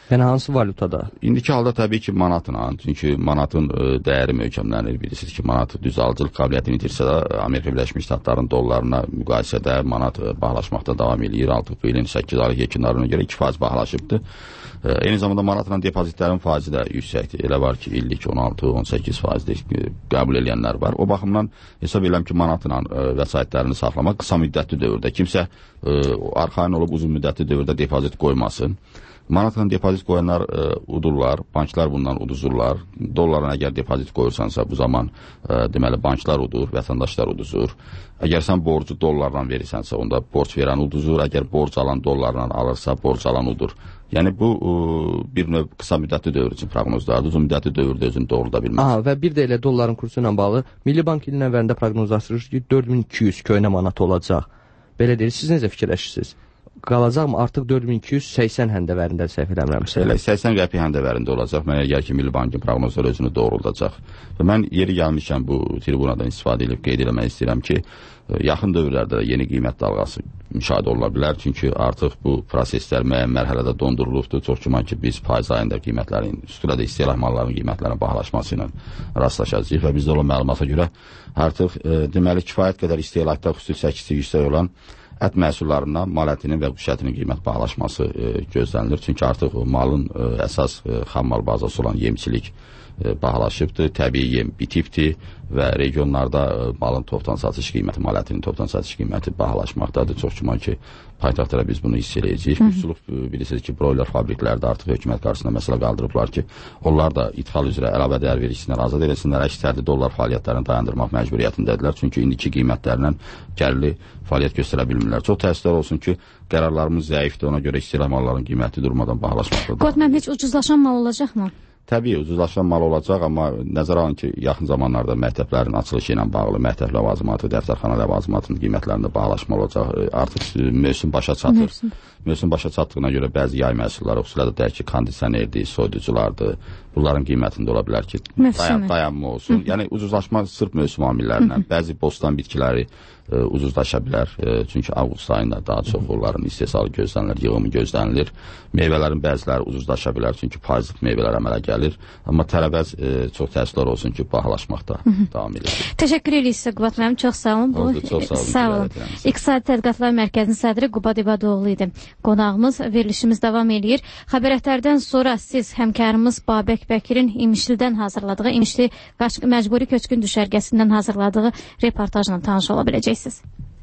Yəni hansı valyutada? İndiki halda təbii ki, manatla. Çünki manatın ə, dəyəri möhkəmlənir. Bilirsiniz ki, manat düz alıcılıq qabiliyyətini itirsə də, Amerika Birləşmiş Ştatlarının dollarına müqayisədə manat bahalaşmaqda davam edir. Artıq bu ilin səkkiz aylıq yekunlarına görə iki faiz bahalaşıbdır. Ə, eyni zamanda manatla depozitlərin faizi də yüksəkdir. Elə var ki, illik on altı on səkkiz faizdir qəbul edənlər var. O baxımdan hesab edirəm ki, manatla ə, vəsaitlərini saxlamaq qısa müddətli dövrdə. Kimsə ə, arxayın olub uzun müddətli dövrdə depozit qoymasın. Manatla depozit qoyanlar ə, udurlar, banklar bundan uduzurlar. Dollarla əgər depozit qoyursansa bu zaman ə, deməli banklar udur, vətəndaşlar uduzur. Əgər sən borcu dollarla verirsənsə, onda borc verən uduzur. Əgər borc alan dollarla alırsa, borc alan udur. Yəni bu ə, bir növ qısa müddətli dövr üçün proqnozlardır. Uzun müddətli dövrdə özünü doğrulda bilməz. Aha, və bir də elə dolların kursu ilə bağlı Milli Bank ilin əvvəlində proqnozlaşdırır ki, dörd min iki yüz köynə manat olacaq. Belə deyir, siz necə fikirləşirsiniz? Qalacaqmı? Artıq dörd min iki yüz səksən həndəvərində səhv eləmirəmsə. Elə səksən qəpik həndəvərində olacaq. Mənə gəlir ki, Milli Bankın proqnozları özünü doğruldacaq. Və mən yeri gəlmişkən bu tribunadan istifadə edib qeyd eləmək istəyirəm ki, yaxın dövrlərdə yeni qiymət dalğası müşahidə ola bilər. Çünki artıq bu proseslər müəyyən mərhələdə dondurulubdur. Çox güman ki, biz payız ayında qiymətlərin, üstülə də istehlak mallarının qiymətlərinin bahalaşması ilə rastlaşacağıq və bizdə olan məlumata görə artıq e, deməli kifayət qədər istehlakda xüsusi çəkisi yüksək olan ət məhsullarından mal ətinin və quş ətinin qiymət bahalaşması e, gözlənilir. Çünki artıq malın e, əsas e, xam mal bazası olan yemçilik e, bahalaşıbdır. Təbii yem bitibdir və regionlarda e, malın topdan satış qiyməti, mal ətinin topdan satış qiyməti bahalaşmaqdadır. Çox güman ki, paytaxtlara biz bunu hiss eləyəcəyik. Quşçuluq bilirsiniz ki, broiler fabriklərdə artıq hökumət qarşısında məsələ qaldırıblar ki, onlar da ithal üzrə əlavə dəyər vergisindən azad edilsinlər, əks tərdi dollar fəaliyyətlərini dayandırmaq məcburiyyətindədirlər. Çünki indiki qiymətlərlə gəlirli fəaliyyət göstərə bilmirlər. Çox təəssüflər olsun ki, qərarlarımız zəifdir, ona görə istehlak malların qiyməti durmadan bahalaşmaqdadır. Qot mənim heç ucuzlaşan mal olacaqmı? Təbii, ucuzlaşan mal olacaq, amma nəzərə alın ki, yaxın zamanlarda məktəblərin açılışı ilə bağlı məktəb ləvazimatı, dəftərxana ləvazimatının qiymətlərində bahalaşma olacaq. Artıq mövsüm başa çatır. Mövsüm. Mövsüm başa çatdığına görə bəzi yay məhsulları, xüsusilə də deyək ki, kondisionerdir, soyuduculardır. Bunların qiymətində ola bilər ki, dayan, dayanma olsun. Hı. Yəni, ucuzlaşma sırf mövsüm amillərindən. Bəzi bostan bitkiləri e, ucuzlaşa bilər. E, çünki avqust ayında daha çox onların istehsalı gözlənilir, yığımı gözlənilir. Meyvələrin bəziləri ucuzlaşa bilər, çünki payızlıq meyvələr əmələ gəlir. Amma tərəvəz e, çox təəssüflər olsun ki, bahalaşmaqda davam edir. Təşəkkür edirik sizə Qubat müəllim, çox sağ olun. Oldu, çox sağ olun. Sağ olun. İqtisadi Tədqiqatlar Mərkəzinin sədri Qubad İbadoğlu idi. Qonağımız, verilişimiz davam edir. Xəbərətlərdən sonra siz həmkarımız Babək Bəkirin İmişlidən hazırladığı, İmişli məcburi köçkün düşərgəsindən hazırladığı reportajla tanış ola biləcəksiniz.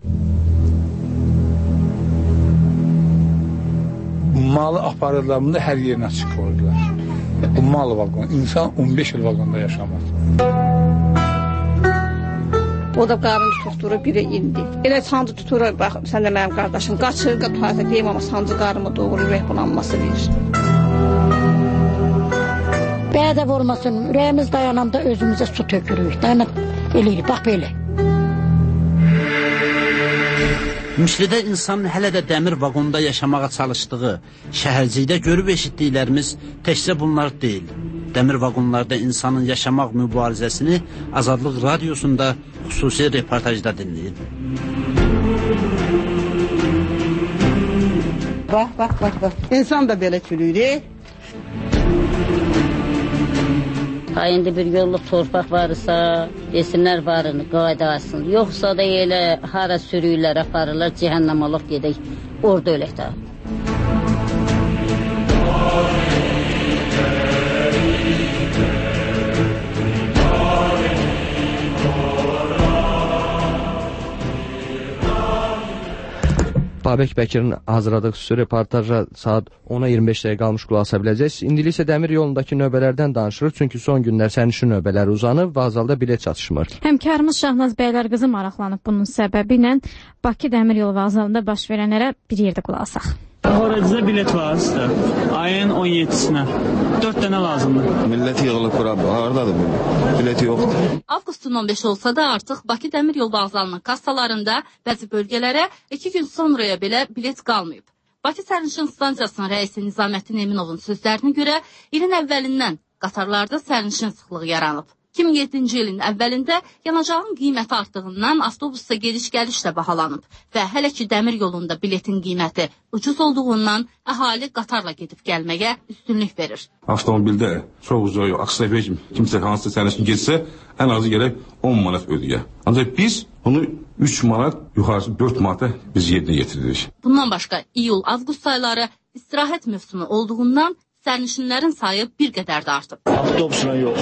Malı aparırlar, bunu hər yerinə açıq qoyurlar. Bu mal vaqon, insan on beş il vaqonda yaşamaz. O da qarın tutuşdurur, biri indi. Elə sancı tuturur, bax, sən də mənim qardaşım, qaçır, qayısa deyim, amma sancı qarımı doğurur, ürək bulanması verir. Bədə vurmasın, ürəyimiz dayananda özümüzə su tökürük, dayanıb eləyirik, bax belə. Müslidə insanın hələ də dəmir vaqonda yaşamağa çalışdığı, şəhərcikdə görüb eşitdiklərimiz təkcə bunlar deyil. Dəmir vaqonlarda insanın yaşamaq mübarizəsini Azadlıq Radiosunda xüsusi reportajda dinləyin. Bax, bax, bax, bax. İnsan da belə külüyür. Ha, indi bir yolluk torpaq varsa, desinlər varını, qaydasın. Yoxsa da elə hara sürüyürlər, aparırlar, cəhənnəm olaq gedək, orada ölək də. Babək Bəkirin hazırladığı xüsusi reportaja saat ona iyirmi beş dəqiqə qalmış qulaq asa biləcəksiniz. İndilik isə dəmir yolundakı növbələrdən danışırıq, çünki son günlər sərnişin növbələri uzanıb, vağzalda bilet çatışmır. Həmkarımız Şahnaz Bəylərqızı maraqlanıb bunun səbəbi ilə Bakı dəmir yolu vağzalında baş verənlərə bir yerdə qulaq asaq. Horacıda bilet var sizdə, ayın on yeddisinə. dörd dənə lazımdır. Millət yığılıb bura, haradadır bu? Bileti yoxdur. Avqustun on beşi olsa da artıq Bakı dəmir yol vağzalının kassalarında bəzi bölgələrə iki gün sonraya belə bilet qalmayıb. Bakı sərnişin stansiyasının rəisi Nizaməddin Eminovun sözlərinə görə ilin əvvəlindən qatarlarda sərnişin sıxlığı yaranıb. iki min yeddinci ilin əvvəlində yanacağın qiyməti artdığından avtobusda gediş-gəliş də bahalanıb və hələ ki dəmir yolunda biletin qiyməti ucuz olduğundan əhali qatarla gedib gəlməyə üstünlük verir. Avtomobildə çox uzun aksiyafək kimsə hansısa sərnişin getsə, ən azı gərək on manat ödəyə. Ancaq biz bunu üç manat, yuxarısı dörd manata biz yerinə yetiririk. Bundan başqa iyul-avqust ayları istirahət mövsümü olduğundan sərnişinlərin sayı bir qədər də artıb. Avtobusla yox.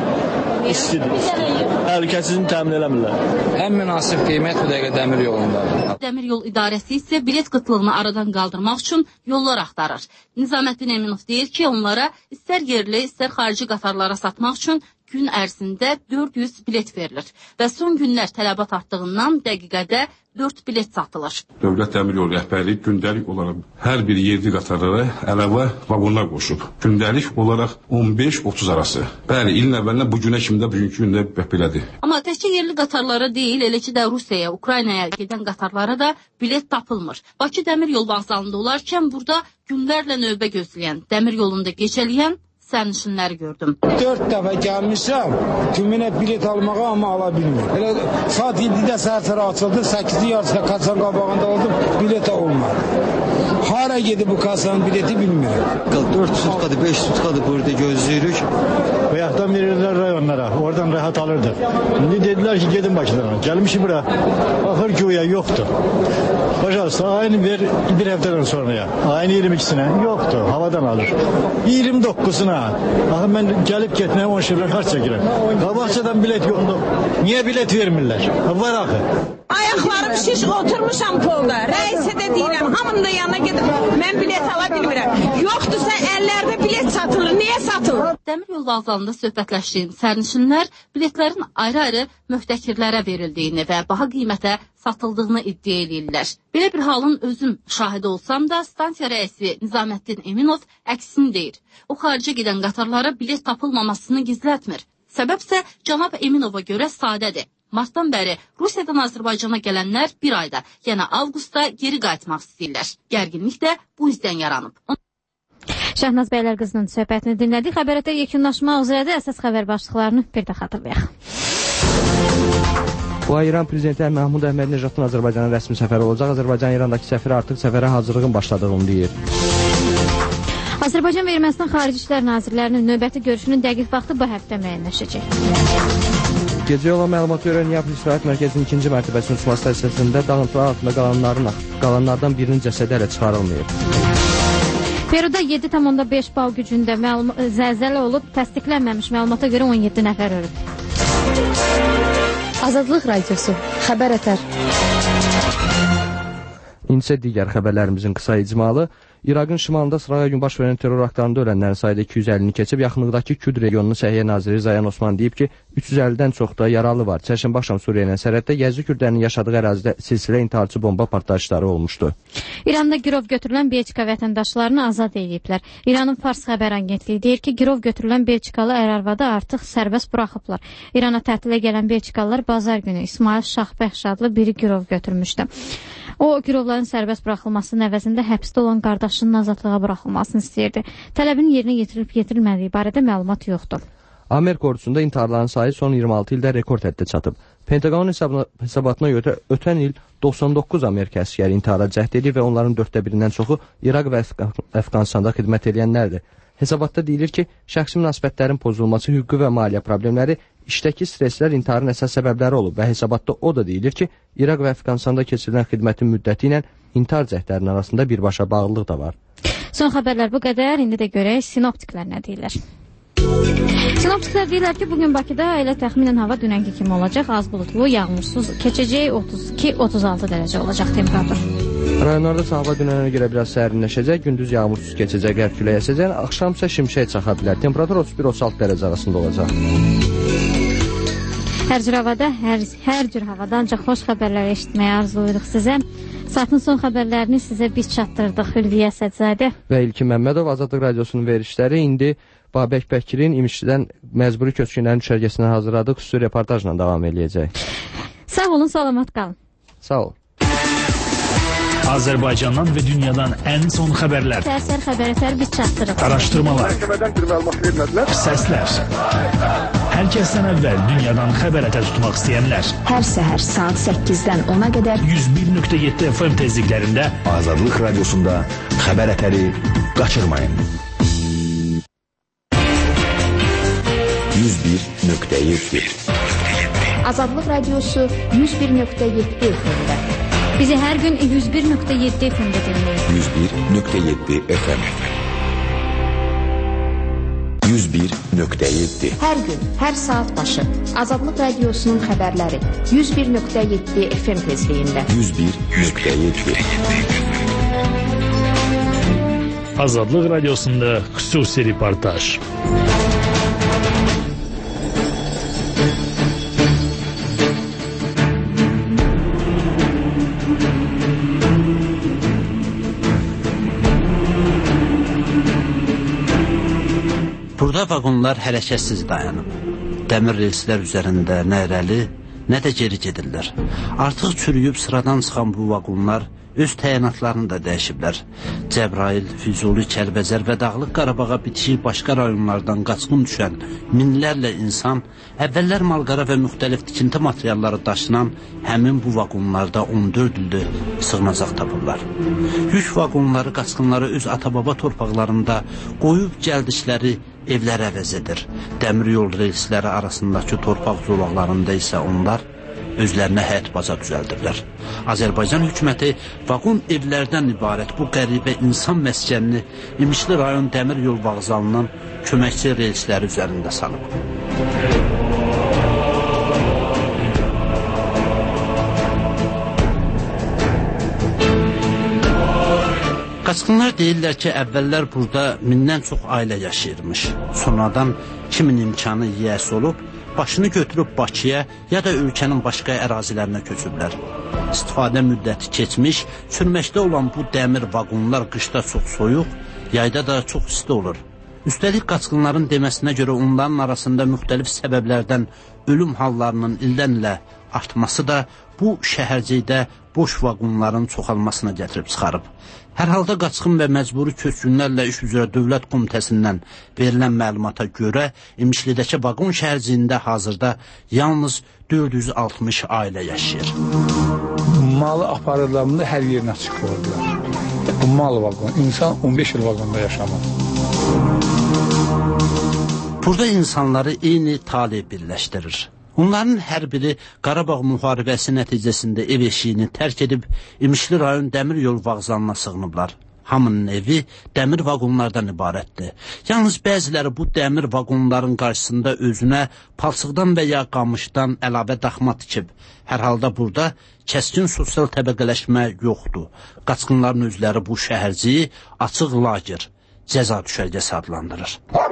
İstidir. Təhlükəsizliyi təmin eləmirlər. Ən münasib qiymət bu dəqiqə dəmir yolundadır. Dəmir yol idarəsi isə bilet qıtlığını aradan qaldırmaq üçün yollar axtarır. Nizaməddin Eminov deyir ki, onlara istər yerli, istər xarici qatarlara satmaq üçün gün ərzində dörd yüz bilet verilir və son günlər tələbat artdığından dəqiqədə dörd bilet satılır. Dövlət Dəmir Yolu rəhbərliyi gündəlik olaraq hər bir yerli qatarlara əlavə vaqonlar qoşub. Gündəlik olaraq on beş otuz arası. Bəli, ilin əvvəlindən bu günə kimi də bugünkü gündə belədir. Amma təkcə yerli qatarlara deyil, eləcə də Rusiyaya, Ukraynaya gedən qatarlara da bilet tapılmır. Bakı Dəmir Yol vağzalında olarkən burada günlərlə növbə gözləyən, dəmir yolunda gecələyən sərnişinləri gördüm. Dörd dəfə gəlmişəm, tümünə bilet almağa, amma ala bilmirəm. Elə saat yeddidə səhər açıldı, səkkizi yarısında kasanın qabağında oldum, bilet olmadı. Hara gedib bu kasanın bileti bilmirəm. dörd sutkadır, beş sutkadır burada gözləyirik. Bayaqdan verirlər rayonlara, oradan rahat alırdı. İndi dedilər ki, gedin Bakıdan. Gəlmişik bura, baxır güya yoxdur. Başarısı, ayını ver bir həftədən sonraya. Ayını iyirmi ikisinə yoxdur, havadan alır. iyirmi doqquzuna, axı mən gəlib getməyə on şirlər xarç çəkirəm. Qabaqçadan bilet yoxdur. Niyə bilet vermirlər? Var axı. Ayaqlarım şiş, oturmuşam polda. Rəisə də deyirəm, hamının da yanına gedib, mən bilet ala bilmirəm. Yoxdursa əllərdə bilet satılır, niyə satılır? Dəmir yol vağzalında söhbətləşdiyim sərnişinlər biletlərin ayrı-ayrı mühtəkirlərə verildiyini və baha qiymətə satıldığını iddia edirlər. Belə bir halın özüm şahidi olsam da, stansiya rəisi Nizaməddin Eminov əksini deyir. O xaricə gedən qatarlara bilet tapılmamasını gizlətmir. Səbəb isə cənab Eminova görə sadədir. Martdan bəri Rusiyadan Azərbaycana gələnlər bir ayda, yəni avqustda geri qayıtmaq istəyirlər. Gərginlik də bu üzdən yaranıb. Şəhnaz Bəylər qızının söhbətini dinlədik. Xəbərətə yekunlaşmaq üzrədir. Əsas xəbər başlıqlarını bir də xatırlayaq. Bu ay İran prezidenti Mahmud Əhməd-Necatın Azərbaycana rəsmi səfəri olacaq. Azərbaycan İrandakı səfiri artıq səfərə hazırlığın başladığını deyir. Azərbaycan və Ermənistan Xarici İşlər Nazirlərinin növbəti görüşünün dəqiq vaxtı bu həftə müəyyənləşəcək. Gecə yola məlumat görə Niyapol İstirahət Mərkəzinin ikinci mərtəbəsinin uçma stasiyasında dağıntılar altında qalanların, qalanlardan birinin cəsədi hələ çıxarılmayıb. Peruda yeddi tam onda beş bal gücündə zəlzələ olub, təsdiqlənməmiş məlumata görə on yeddi nəfər ölüb. Azadlıq Radiosu, Xəbər Ətər. İnsə digər xəbərlərimizin qısa icmalı. İraqın şimalında sırağa gün baş verən terror aktlarında ölənlərin sayıda iki yüz əllini keçib, yaxınlıqdakı Küd regionunun Səhiyyə Naziri Zayan Osman deyib ki, üç yüz əllidən çox da yaralı var. Çərşənbə axşam Suriya ilə sərhəddə Yazı kürdlərinin yaşadığı ərazidə silsilə intiharçı bomba partlayışları olmuşdu. İranda girov götürülən Belçika vətəndaşlarını azad ediblər. İranın Fars xəbər agentliyi deyir ki, girov götürülən Belçikalı ər-arvadı artıq sərbəst buraxıblar. İrana tətilə gələn Belçikalılar bazar günü İsmail Şahbəxş adlı biri girov götürmüşdü. O, girovların sərbəst buraxılmasının əvəzində həbsdə olan qardaşının azadlığa buraxılmasını istəyirdi. Tələbin yerinə yetirilib-yetirilmədiyi barədə məlumat yoxdur. Amerika ordusunda intiharların sayı son iyirmi altı ildə rekord həddə çatıb. Pentagonun hesabatına görə ötən il doxsan doqquz Amerika əsgəri intihara cəhd edib və onların dörddə birindən çoxu İraq və Əfqanistanda xidmət edənlərdir. Hesabatda deyilir ki, şəxsi münasibətlərin pozulması, hüquqi və maliyyə problemləri, işdəki streslər intiharın əsas səbəbləri olub və hesabatda o da deyilir ki, İraq və Əfqanistanda keçirilən xidmətin müddəti ilə intihar cəhdlərinin arasında birbaşa bağlılıq da var. Son xəbərlər bu qədər. İndi də görək sinoptiklər nə deyirlər. Sinoptiklər deyirlər ki, bugün Bakıda elə təxminən hava dünənki kimi olacaq. Az bulutlu, yağmursuz keçəcək, otuz iki otuz altı dərəcə olacaq temperatur. Rayonlarda hava dünənə görə biraz sərinləşəcək, gündüz yağmursuz keçəcək, qərb küləyi əsəcək, axşam isə şimşək çaxa bilər. Temperatur otuz bir otuz altı dərəcə arasında olacaq. Hər cür havada, hər, hər cür havada ancaq xoş xəbərlər eşitməyə arzulayırıq sizə. Saatın son xəbərlərini sizə biz çatdırdıq. Hülviyə Sədzadə və İlkin Məmmədov. Azadlıq Radiosunun verişləri indi Babək Bəkirin İmişlidən məcburi köçkünlərin düşərgəsindən hazırladığı xüsusi reportajla davam edəcək. Sağ olun, salamat qalın. Sağ olun. Azərbaycandan və dünyadan ən son xəbərlər. Səhər xəbər ətər biz çatdırıq. Araşdırmalar. Məhkəmədən bir məlumat vermədilər. Səslər. Hər kəsdən əvvəl dünyadan xəbər ətə tutmaq istəyənlər. Hər səhər saat səkkizdən ona qədər yüz bir nöqtə yeddi F M tezliklərində Azadlıq Radiosunda xəbər ətəri qaçırmayın. yüz bir nöqtə yeddi Azadlıq Radiosu yüz bir nöqtə yeddi F M-də. Bizi hər gün yüz bir nöqtə yeddi F M-də dinləyin. yüz bir nöqtə yeddi F M. yüz bir nöqtə yeddi. Hər gün, hər saat başı Azadlıq Radiosunun xəbərləri yüz bir nöqtə yeddi F M tezliyində. yüz bir nöqtə yeddi. Azadlıq Radiosunda xüsusi reportaj. Burada vaqonlar hərəkətsiz dayanıb. Dəmir relslər üzərində nə irəli, nə də geri gedirlər. Artıq çürüyüb sıradan çıxan bu vaqonlar öz təyinatlarını da dəyişiblər. Cəbrayıl, Füzuli, Kəlbəcər və Dağlıq Qarabağa bitişik başqa rayonlardan qaçqın düşən minlərlə insan əvvəllər malqara və müxtəlif tikinti materialları daşınan həmin bu vaqonlarda on dörd ildir sığınacaq tapırlar. Yük vaqonları qaçqınları öz ata-baba torpaqlarında qoyub gəldikləri evləri əvəz edir. Dəmir yol relsləri arasındakı torpaq zolaqlarında isə onlar özlərinə həyət baca düzəldirlər. Azərbaycan hökuməti vaqon evlərdən ibarət bu qəribə insan məskənini İmişli rayon dəmir yol vağzalının köməkçi relsləri üzərində salıb. Qaçqınlar deyirlər ki, əvvəllər burada mindən çox ailə yaşayırmış. Sonradan kimin imkanı yiyəsi olub, başını götürüb Bakıya ya da ölkənin başqa ərazilərinə köçüblər. İstifadə müddəti keçmiş, sürməkdə olan bu dəmir vaqonlar qışda çox soyuq, yayda da çox isti olur. Üstəlik qaçqınların deməsinə görə onların arasında müxtəlif səbəblərdən ölüm hallarının ildən ilə artması da bu şəhərcikdə boş vaqonların çoxalmasına gətirib çıxarıb. Hər halda qaçqın və məcburi köçkünlərlə iş üzrə Dövlət Komitəsindən verilən məlumata görə İmişlidəki vaqon şəhərciyində hazırda yalnız dörd yüz altmış ailə yaşayır. Malı aparırlarında hər yerinə çıxırdılar. Bu mal vaqon, insan on beş il vaqonda yaşamaz. Burada insanları eyni tali birləşdirir. Onların hər biri Qarabağ müharibəsi nəticəsində ev eşiyini tərk edib İmişli rayon dəmir yol vağzalına sığınıblar. Hamının evi dəmir vaqonlardan ibarətdir. Yalnız bəziləri bu dəmir vaqonların qarşısında özünə palçıqdan və ya qamışdan əlavə daxma tikib. Hər halda burada kəskin sosial təbəqələşmə yoxdur. Qaçqınların özləri bu şəhərciyi açıq lager, cəza düşərgəsi adlandırır.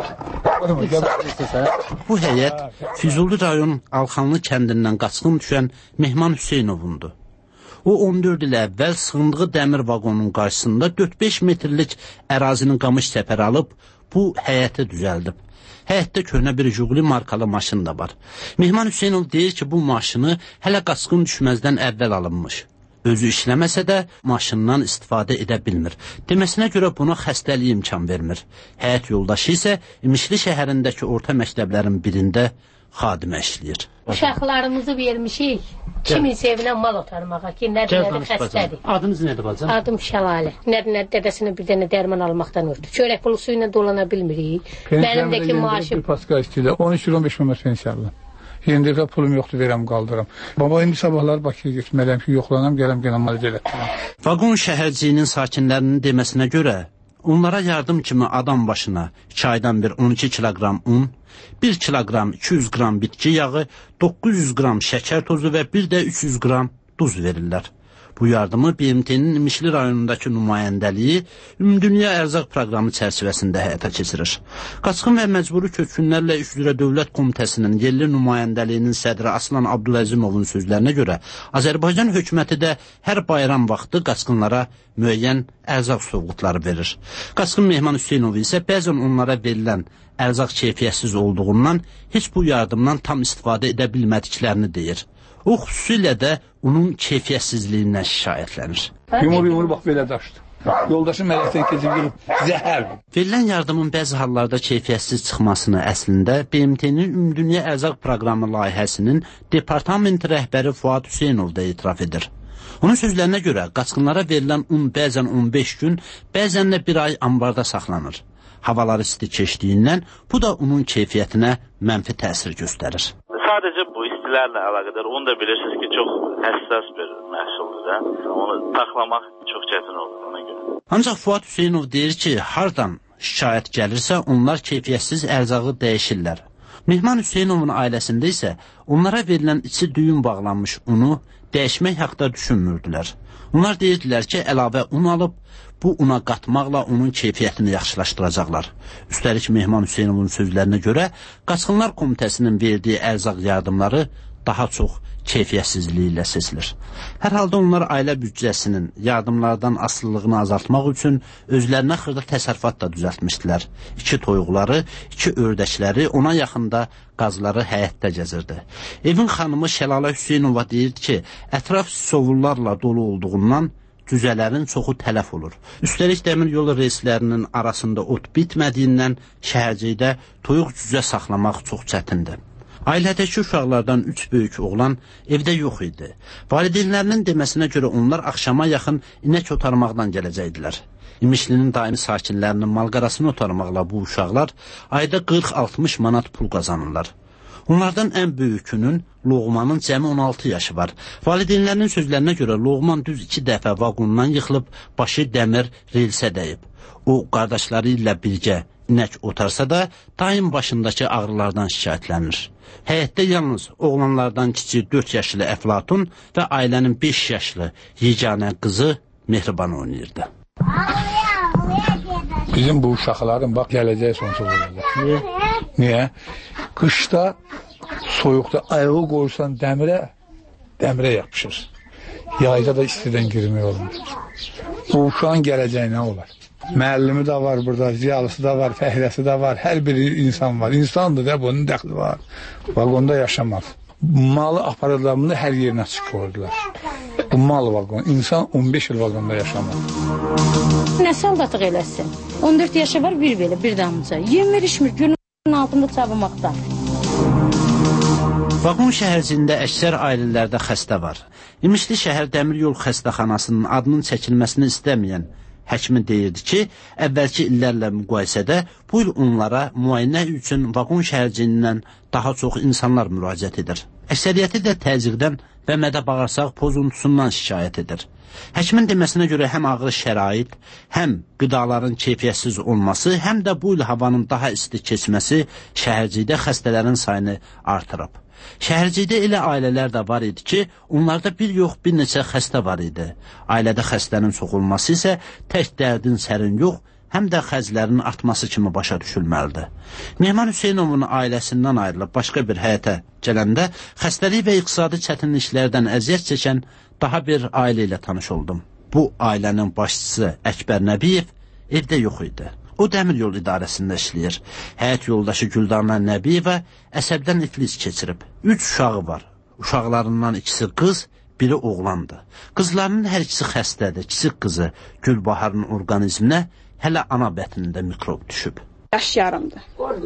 Bu həyət Füzuli rayon Alxanlı kəndindən qaçqın düşən Mehman Hüseynovundur. O on dörd il əvvəl sığındığı dəmir vaqonun qarşısında dörd beş metrlik ərazinin qamış səpəri alıb bu həyəti düzəldib. Həyətdə köhnə bir Jiguli markalı maşın da var. Mehman Hüseynov deyir ki, bu maşını hələ qaçqın düşməzdən əvvəl alınmış. Özü işləməsə də maşından istifadə edə bilmir. Deməsinə görə buna xəstəliyi imkan vermir. Həyət yoldaşı isə İmişli şəhərindəki orta məktəblərin birində xadimə işləyir. Uşaqlarımızı vermişik, kimin sevinə mal otarmağa ki, nədir-nədir xəstədir. Adınız nədir bacım? Adım Şəlalə. Nədir-nədir dədəsinə bir dənə dərman almaqdan ördü. Çörək pulu suyuna dolana bilmirik. Mənimdəki maaşım... Bir paska istəyirlər, on üç on beş minət pensiyalı. Yeni dəfə pulum yoxdur, verəm, qaldıram. Baba, indi sabahlar Bakıya getməliyəm ki, yoxlanam, gələm, gələm, müalicə elətdirəm. Vaqon şəhərciyinin sakinlərinin deməsinə görə, onlara yardım kimi adam başına iki aydan bir on iki kiloqram un, bir kiloqram iki yüz qram bitki yağı, doqquz yüz qram şəkər tozu və bir də üç yüz qram duz verirlər. Bu yardımı B M T-nin İmişli rayonundakı nümayəndəliyi Ümumdünya Ərzaq proqramı çərçivəsində həyata keçirir. Qaçqın və məcburi köçkünlərlə iş üzrə Dövlət Komitəsinin yerli nümayəndəliyinin sədri Aslan Abdüləzimovun sözlərinə görə Azərbaycan hökuməti də hər bayram vaxtı qaçqınlara müəyyən ərzaq sovqutları verir. Qaçqın Mehman Hüseynov isə bəzən onlara verilən ərzaq keyfiyyətsiz olduğundan heç bu yardımdan tam istifadə edə bilmədiklərini deyir. O xüsusilə də onun keyfiyyətsizliyindən şikayətlənir. Yumur yumur bax belə daşdı. Yoldaşım mələkdən keçib gəlib, zəhər. Verilən yardımın bəzi hallarda keyfiyyətsiz çıxmasını əslində B M T-nin Ümumdünya Ərzaq Proqramı layihəsinin departament rəhbəri Fuad Hüseynov da etiraf edir. Onun sözlərinə görə qaçqınlara verilən un bəzən on beş gün, bəzən də bir ay ambarda saxlanır. Havalar isti keçdiyindən bu da unun keyfiyyətinə mənfi təsir göstərir. Sadəcə bu istilərlə əlaqədar, onu da bilirsiniz ki, çox həssas bir məhsuldur da. Onu saxlamaq çox çətin olur ona görə. Ancaq Fuad Hüseynov deyir ki, hardan şikayət gəlirsə, onlar keyfiyyətsiz ərzağı dəyişirlər. Mehman Hüseynovun ailəsində isə onlara verilən içi düyün bağlanmış unu dəyişmək haqda düşünmürdülər. Onlar deyirdilər ki, əlavə un alıb, bu una qatmaqla onun keyfiyyətini yaxşılaşdıracaqlar. Üstəlik Mehman Hüseynovun sözlərinə görə, Qaçqınlar Komitəsinin verdiyi ərzaq yardımları daha çox keyfiyyətsizliyi ilə seçilir. Hər halda onlar ailə büdcəsinin yardımlardan asılılığını azaltmaq üçün özlərinə xırda təsərrüfat da düzəltmişdilər. İki toyuqları, iki ördəkləri, ona yaxında qazları həyətdə gəzirdi. Evin xanımı Şəlalə Hüseynova deyirdi ki, ətraf sovullarla dolu olduğundan cüzələrin çoxu tələf olur. Üstəlik dəmir yolu reyslərinin arasında ot bitmədiyindən şəhərcikdə toyuq cüzə saxlamaq çox çətindir. Ailədəki uşaqlardan üç böyük oğlan evdə yox idi. Valideynlərinin deməsinə görə onlar axşama yaxın inək otarmaqdan gələcəkdilər. İmişlinin daimi sakinlərinin malqarasını otarmaqla bu uşaqlar ayda qırx altmış manat pul qazanırlar. Onlardan ən böyükünün, Loğmanın cəmi on altı yaşı var. Valideynlərinin sözlərinə görə Loğman düz iki dəfə vaqondan yıxılıb, başı dəmir relsə dəyib. O, qardaşları ilə birgə inək otarsa da, daim başındakı ağrılardan şikayətlənir. Həyətdə yalnız oğlanlardan kiçik dörd yaşlı Əflatun və ailənin beş yaşlı yeganə qızı Mehriban oynayırdı. Bizim bu uşaqların bax gələcəyi sonsuz olacaq. Niyə? Niyə? Qışda, soyuqda ayağı qoyursan dəmirə, dəmirə yapışır. Yayda da istidən girmək olmur. Bu uşağın gələcəyi nə olar? Müəllimi də var burada, ziyalısı da var, fəhləsi də var, hər bir insan var. İnsandır da, bunun dəxli var. Vaqonda yaşamaz. Malı aparırlar, bunu hər yerinə çıxırdılar. Bu mal vaqon, insan on beş il vaqonda yaşamaz. Nə saldatıq eləsin? on dörd yaşı var, bir belə, bir damca. Yemir, içmir, günün altında çabımaqda. Vaqon şəhərcində əksər ailələrdə xəstə var. İmişli şəhər dəmir yol xəstəxanasının adının çəkilməsini istəməyən həkimi deyirdi ki, əvvəlki illərlə müqayisədə bu il onlara müayinə üçün vaqon şəhərcindən daha çox insanlar müraciət edir. Əksəriyyəti də təzyiqdən və mədə-bağırsaq pozuntusundan şikayət edir. Həkimin deməsinə görə həm ağır şərait, həm qidaların keyfiyyətsiz olması, həm də bu il havanın daha isti keçməsi şəhərcikdə xəstələrin sayını artırıb. Şəhərcikdə elə ailələr də var idi ki, onlarda bir yox bir neçə xəstə var idi. Ailədə xəstənin çox olması isə tək dərdin sərin yox, həm də xərclərin artması kimi başa düşülməlidir. Mehman Hüseynovun ailəsindən ayrılıb başqa bir həyətə gələndə xəstəlik və iqtisadi çətinliklərdən əziyyət çəkən daha bir ailə ilə tanış oldum. Bu ailənin başçısı Əkbər Nəbiyev evdə yox idi. O dəmir yol idarəsində işləyir. Həyat yoldaşı Güldana Nəbiyevə əsəbdən iflis keçirib. Üç uşağı var. Uşaqlarından ikisi qız, biri oğlandır. Qızlarının hər ikisi xəstədir. Kiçik qızı Gülbaharın orqanizminə hələ ana bətnində mikrob düşüb. Yaş yarımdır.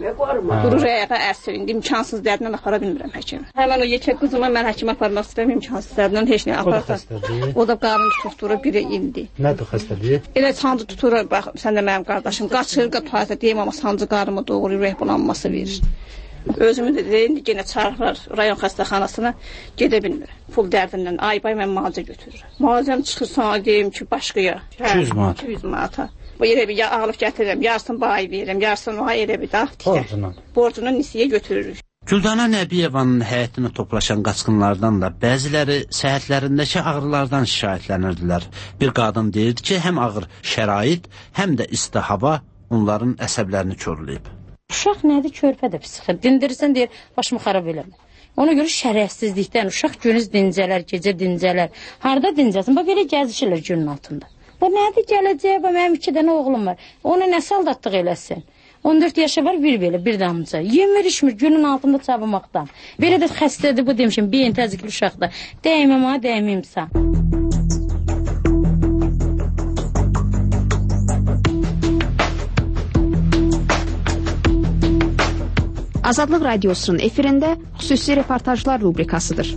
Durur ayağa əsir, indi imkansız dərdlə apara bilmirəm həkimi. Həmən o yekə qızıma mən həkimə aparmaq istəyirəm, imkansız dərdlə heç nə aparsam. O da qarnı tutduğu biri indi. Nədir xəstəliyi? Elə sancı tutur, bax, sən də mənim qardaşım, qaçır, tualətə deyim, amma sancı qarnımı doğurur, ürək bulanması verir. Özümü də deyim, yenə çağırırlar rayon xəstəxanasına, gedə bilmirəm. Pul dərdindən ay-bay mən müalicə götürürəm. Müalicəm çıxır sana deyim ki, başqaya. iki yüz manat. iki yüz manata. Bu yerə bir ya ağılıb gətirirəm, yarısını bayı verirəm, yarısını o yerə bir dağ tikər. Borcundan. Borcunu nisiyə götürürük. Güldana Nəbiyevanın həyətini toplaşan qaçqınlardan da bəziləri səhətlərindəki ağrılardan şikayətlənirdilər. Bir qadın deyirdi ki, həm ağır şərait, həm də isti hava onların əsəblərini körləyib. Uşaq nədir? Körpə də psixir. Dindirirsən deyir, başımı xarab eləmə. Ona görə şərəfsizlikdən uşaq günüz dincələr, gecə dincələr. Harada dincəsin? Bax, belə gəzişirlər günün altında. Bu nədir gələcək? Bax, mənim iki dənə oğlum var. Ona nə saldatlıq eləsin? on dörd yaşı var, bir belə, bir damca. Yemir, içmir, günün altında çabımaqdan. Belə də xəstədir bu demişim, beyin təzyiqli uşaqda. Dəyməm ha, dəyməyimsə. Azadlıq Radiosunun efirində xüsusi reportajlar rubrikasıdır.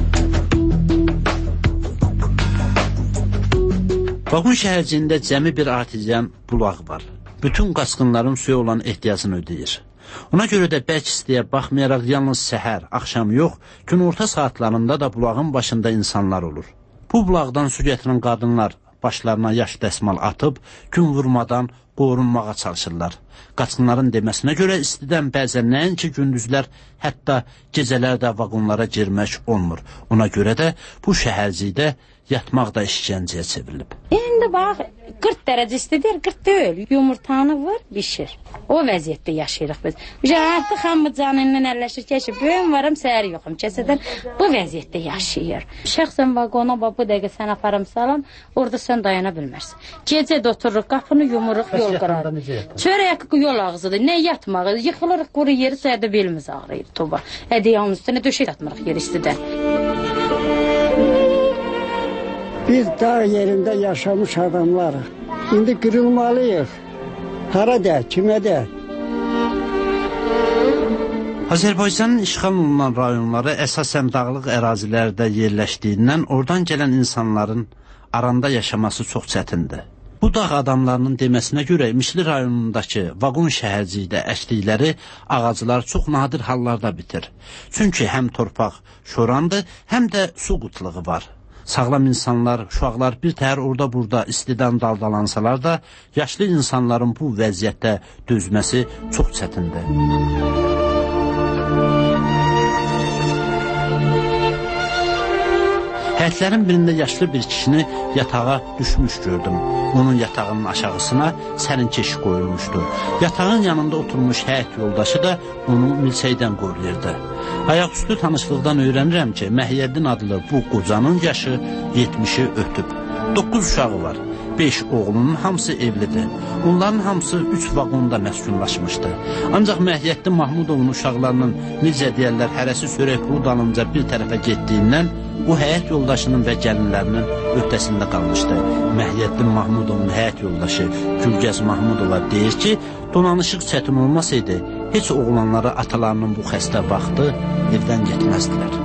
Vaqon şəhərciyində cəmi bir artizyan bulaq var. Bütün qaçqınların suya olan ehtiyacını ödəyir. Ona görə də bərk istiyə baxmayaraq yalnız səhər, axşam yox, günorta saatlarında da bulağın başında insanlar olur. Bu bulaqdan su gətirən qadınlar başlarına yaş dəsmal atıb, gün vurmadan qorunmağa çalışırlar. Qaçqınların deməsinə görə istidən bəzən nəinki gündüzlər, hətta gecələr də vaqonlara girmək olmur. Ona görə də bu şəhərcikdə yatmaq da işgəncəyə çevrilib. İndi bax, qırx dərəcə istidir, qırx deyil. Yumurtanı var, bişir. O vəziyyətdə yaşayırıq biz. Artıq hamı canından əlləşir, keçir. Böyüm varam, səhər yoxum. Kəsədən bu vəziyyətdə yaşayır. Şəxsən vaqona bu dəqiqə sən aparım salam, orada sən dayana bilmərsən. Gecə də otururuq, qapını yumuruq, yol qırarıq. Çörək yol ağzıdır, nə yatmağı, yıxılırıq quru yeri, səhərdə belimiz ağrıyır. Toba, ədiyanın üstünə döşək atmırıq yer istidən. Biz dağ yerində yaşamış adamlarıq. İndi qırılmalıyıq. Hara də, kimə də. Azərbaycanın işğal olunan rayonları əsasən dağlıq ərazilərdə yerləşdiyindən oradan gələn insanların aranda yaşaması çox çətindir. Bu dağ adamlarının deməsinə görə Mişli rayonundakı vaqon şəhərcikdə əkdikləri ağaclar çox nadir hallarda bitir. Çünki həm torpaq şorandır, həm də su qıtlığı var. Sağlam insanlar, uşaqlar bir təhər orada-burada istidən daldalansalar da, yaşlı insanların bu vəziyyətdə dözməsi çox çətindir. Həyətlərin birində yaşlı bir kişini yatağa düşmüş gördüm. Onun yatağının aşağısına sərin keşik qoyulmuşdu. Yatağın yanında oturmuş həyət yoldaşı da onu milçəkdən qoruyurdu. Ayaqüstü tanışlıqdan öyrənirəm ki, Məhiyyəddin adlı bu qocanın yaşı yetmişi ötüb. Doqquz uşağı var. Beş oğlunun hamısı evlidir. Onların hamısı üç vaqonda məskunlaşmışdı. Ancaq Məhiyyəddin Mahmudovun uşaqlarının necə deyərlər, hərəsi sörək pulu dalınca bir tərəfə getdiyindən bu həyət yoldaşının və gəlinlərinin öhdəsində qalmışdı. Məhiyyəddin Mahmudovun həyət yoldaşı Gülgəz Mahmudova deyir ki, donanışıq çətin olmasaydı, heç oğlanları atalarının bu xəstə vaxtı evdən getməzdilər.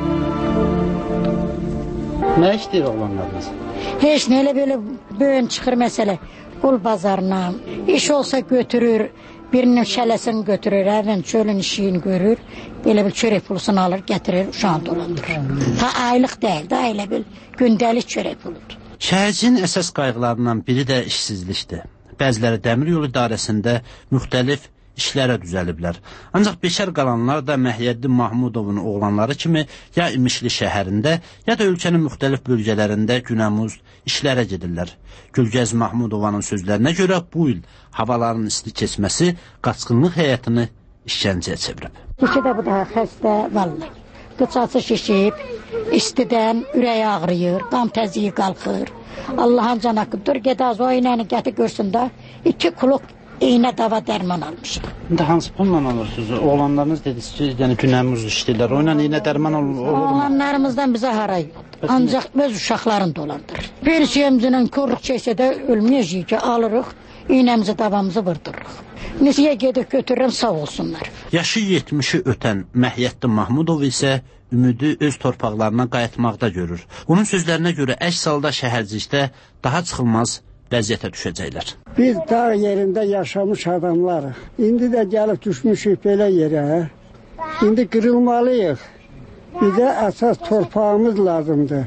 Nə işləyir oğlanlarınız? Heç nə elə belə böyün çıxır məsələ. Qul bazarına, iş olsa götürür, birinin şələsini götürür, əvvən çölün işini görür, belə bir çörək pulusunu alır, gətirir, uşağını dolandırır. Ta aylıq deyil, da elə bir gündəlik çörək puludur. Şəhərciyin əsas qayğılarından biri də işsizlikdir. Bəziləri dəmir yolu idarəsində müxtəlif işlərə düzəliblər. Ancaq beşər qalanlar da Məhiyyəddin Mahmudovun oğlanları kimi ya İmişli şəhərində, ya da ölkənin müxtəlif bölgələrində günəmuz işlərə gedirlər. Gülgəz Mahmudovanın sözlərinə görə bu il havaların isti keçməsi qaçqınlıq həyatını işgəncəyə çevirib. İki də bu da xəstə, vallahi. Qıçası şişib, istidən ürəyi ağrıyır, qan təziyi qalxır. Allahın can haqqıdır, gedaz o iynəni gətir görsün də, iki kuluk iynə dava dərman almışım. İndi hansı pulla alırsınız? Oğlanlarınız dediniz ki, yəni günəmuz işləyirlər. O ilə iynə dərman olur mu? Oğlanlarımızdan bizə haray yoxdur. Ancaq öz uşaqlarını dolandırır. Bir şeyimizin kurruq çəksə də ölməyəcəyik ki, alırıq, iynəmizi davamızı vırdırırıq. Nesiyə gedib götürürəm, sağ olsunlar. Yaşı yetmişi ötən Məhiyyəddin Mahmudov isə ümidi öz torpaqlarına qayıtmaqda görür. Onun sözlərinə görə əks halda şəhərcikdə daha çıxılmaz vəziyyətə düşəcəklər. Biz dağ yerində yaşamış adamlarıq. İndi də gəlib düşmüşük belə yerə. İndi qırılmalıyıq. Bizə əsas torpağımız lazımdır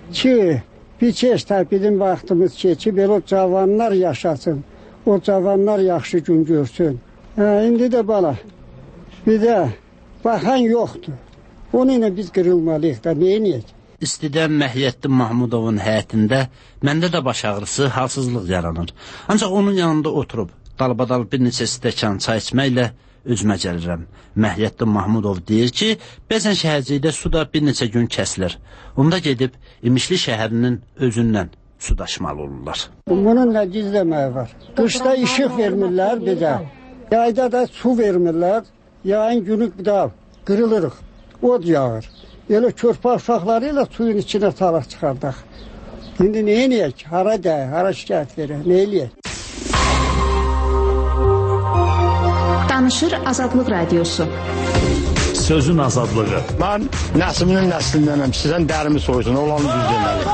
ki, bir keçdə bizim vaxtımız keçib, elə o cavanlar yaşasın. O cavanlar yaxşı gün görsün. Hə, indi də bala, bizə baxan yoxdur. Onunla biz qırılmalıyıq da, neyiniyək? İstidən Məhiyyəddin Mahmudovun həyətində məndə də baş ağrısı, halsızlıq yaranır. Ancaq onun yanında oturub, dalbadal bir neçə stəkan çay içməklə özümə gəlirəm. Məhiyyəddin Mahmudov deyir ki, bəzən şəhərcikdə su da bir neçə gün kəsilir. Onda gedib İmişli şəhərinin özündən su daşımalı olurlar. Bunun nə gizləməyi var? Qışda işıq vermirlər bizə, yayda da su vermirlər, yayın günü da qırılırıq, od yağır. Elə körpə uşaqları ilə suyun içinə salaq çıxardaq. İndi nə eləyək? Hara dəy, hara şikayət verək, nə eləyək? Danışır Azadlıq Radiosu. Sözün azadlığı. Mən nəslinin nəslindənəm. Sizdən dərimi soysun, olanı düz deməli.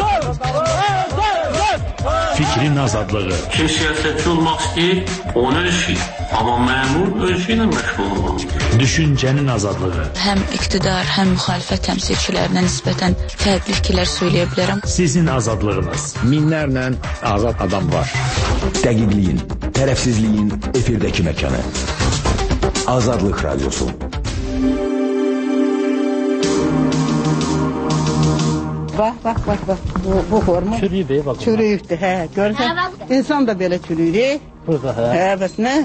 Fikrin azadlığı. Kim siyasetçi olmaq istəyir, onu ölçür. Amma məmur ölçü ilə məşğul olmaq. Düşüncənin azadlığı. Həm iqtidar, həm müxalifət təmsilçilərinə nisbətən fərqli fikirlər söyləyə bilərəm. Sizin azadlığınız. Minlərlə azad adam var. Dəqiqliyin, tərəfsizliyin efirdəki məkanı. Azadlıq Radyosu. Bax, bax, bax, bax. Bu, bu forma. Çürüyüdür, bax. Çürüyüdür, hə. Görürsən, insan da belə çürüyür. Burada, hə. Hə, bəs nə?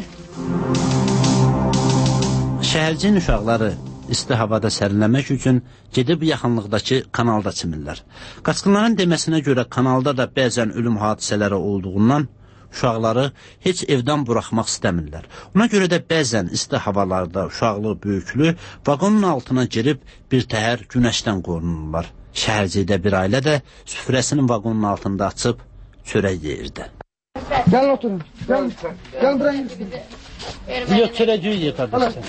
Şəhərcin uşaqları isti havada sərinləmək üçün gedib yaxınlıqdakı kanalda çimirlər. Qaçqınların deməsinə görə kanalda da bəzən ölüm hadisələri olduğundan uşaqları heç evdən buraxmaq istəmirlər. Ona görə də bəzən isti havalarda uşaqlı, böyüklü vaqonun altına girib bir təhər günəşdən qorunurlar. Şəhərcidə bir ailə də süfrəsinin vaqonun altında açıb çörək yeyirdi. Gəlin oturun. Gəlin, gəlin buraya. Yok, çörəciyi ye kardeşim.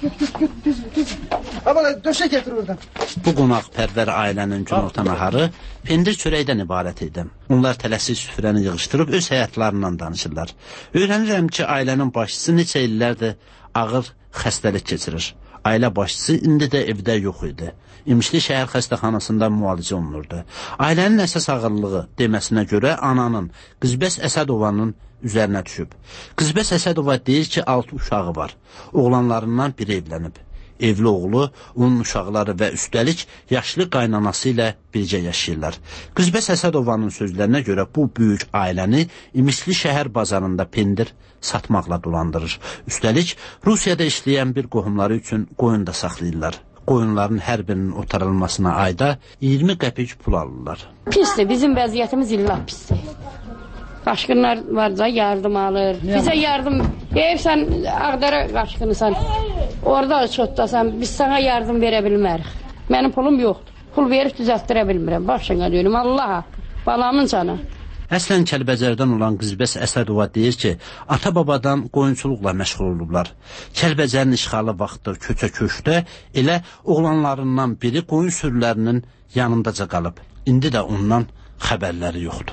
Abla döşək gətir oradan. Bu qonaqpərvər ailənin günorta naharı pendir çörəkdən ibarət idi. Onlar tələsik süfrəni yığışdırıb öz həyatlarından danışırlar. Öyrənirəm ki, ailənin başçısı neçə illərdir ağır xəstəlik keçirir. Ailə başçısı indi də evdə yox idi. İmişli şəhər xəstəxanasında müalicə olunurdu. Ailənin əsas ağırlığı deməsinə görə ananın, Qızbəs Əsədovanın üzərinə düşüb. Qızbəs Əsədova deyir ki, altı uşağı var. Oğlanlarından biri evlənib. Evli oğlu, onun uşaqları və üstəlik yaşlı qaynanası ilə bircə yaşayırlar. Qızbəs Əsədovanın sözlərinə görə bu böyük ailəni İmişli şəhər bazarında pendir satmaqla dolandırır. Üstəlik, Rusiyada işləyən bir qohumları üçün qoyun da saxlayırlar. Qoyunların hər birinin otarılmasına ayda iyirmi qəpik pul alırlar. Pisdir, bizim vəziyyətimiz illa pisdir. Qaçqınlar var da yardım alır. Bizə yardım, deyirsən Ağdara qaçqınısan, orada çotdasan, biz sana yardım verə bilmərik. Mənim pulum yoxdur. Pul verib düzəltdirə bilmirəm. Başına deyirəm, Allaha, balamın canı. Əslən Kəlbəcərdən olan Qızbəs Əsədova deyir ki, ata-babadan qoyunçuluqla məşğul olublar. Kəlbəcərin işğalı vaxtı köçə-köşdə elə oğlanlarından biri qoyun sürülərinin yanındaca qalıb. İndi də ondan xəbərləri yoxdur.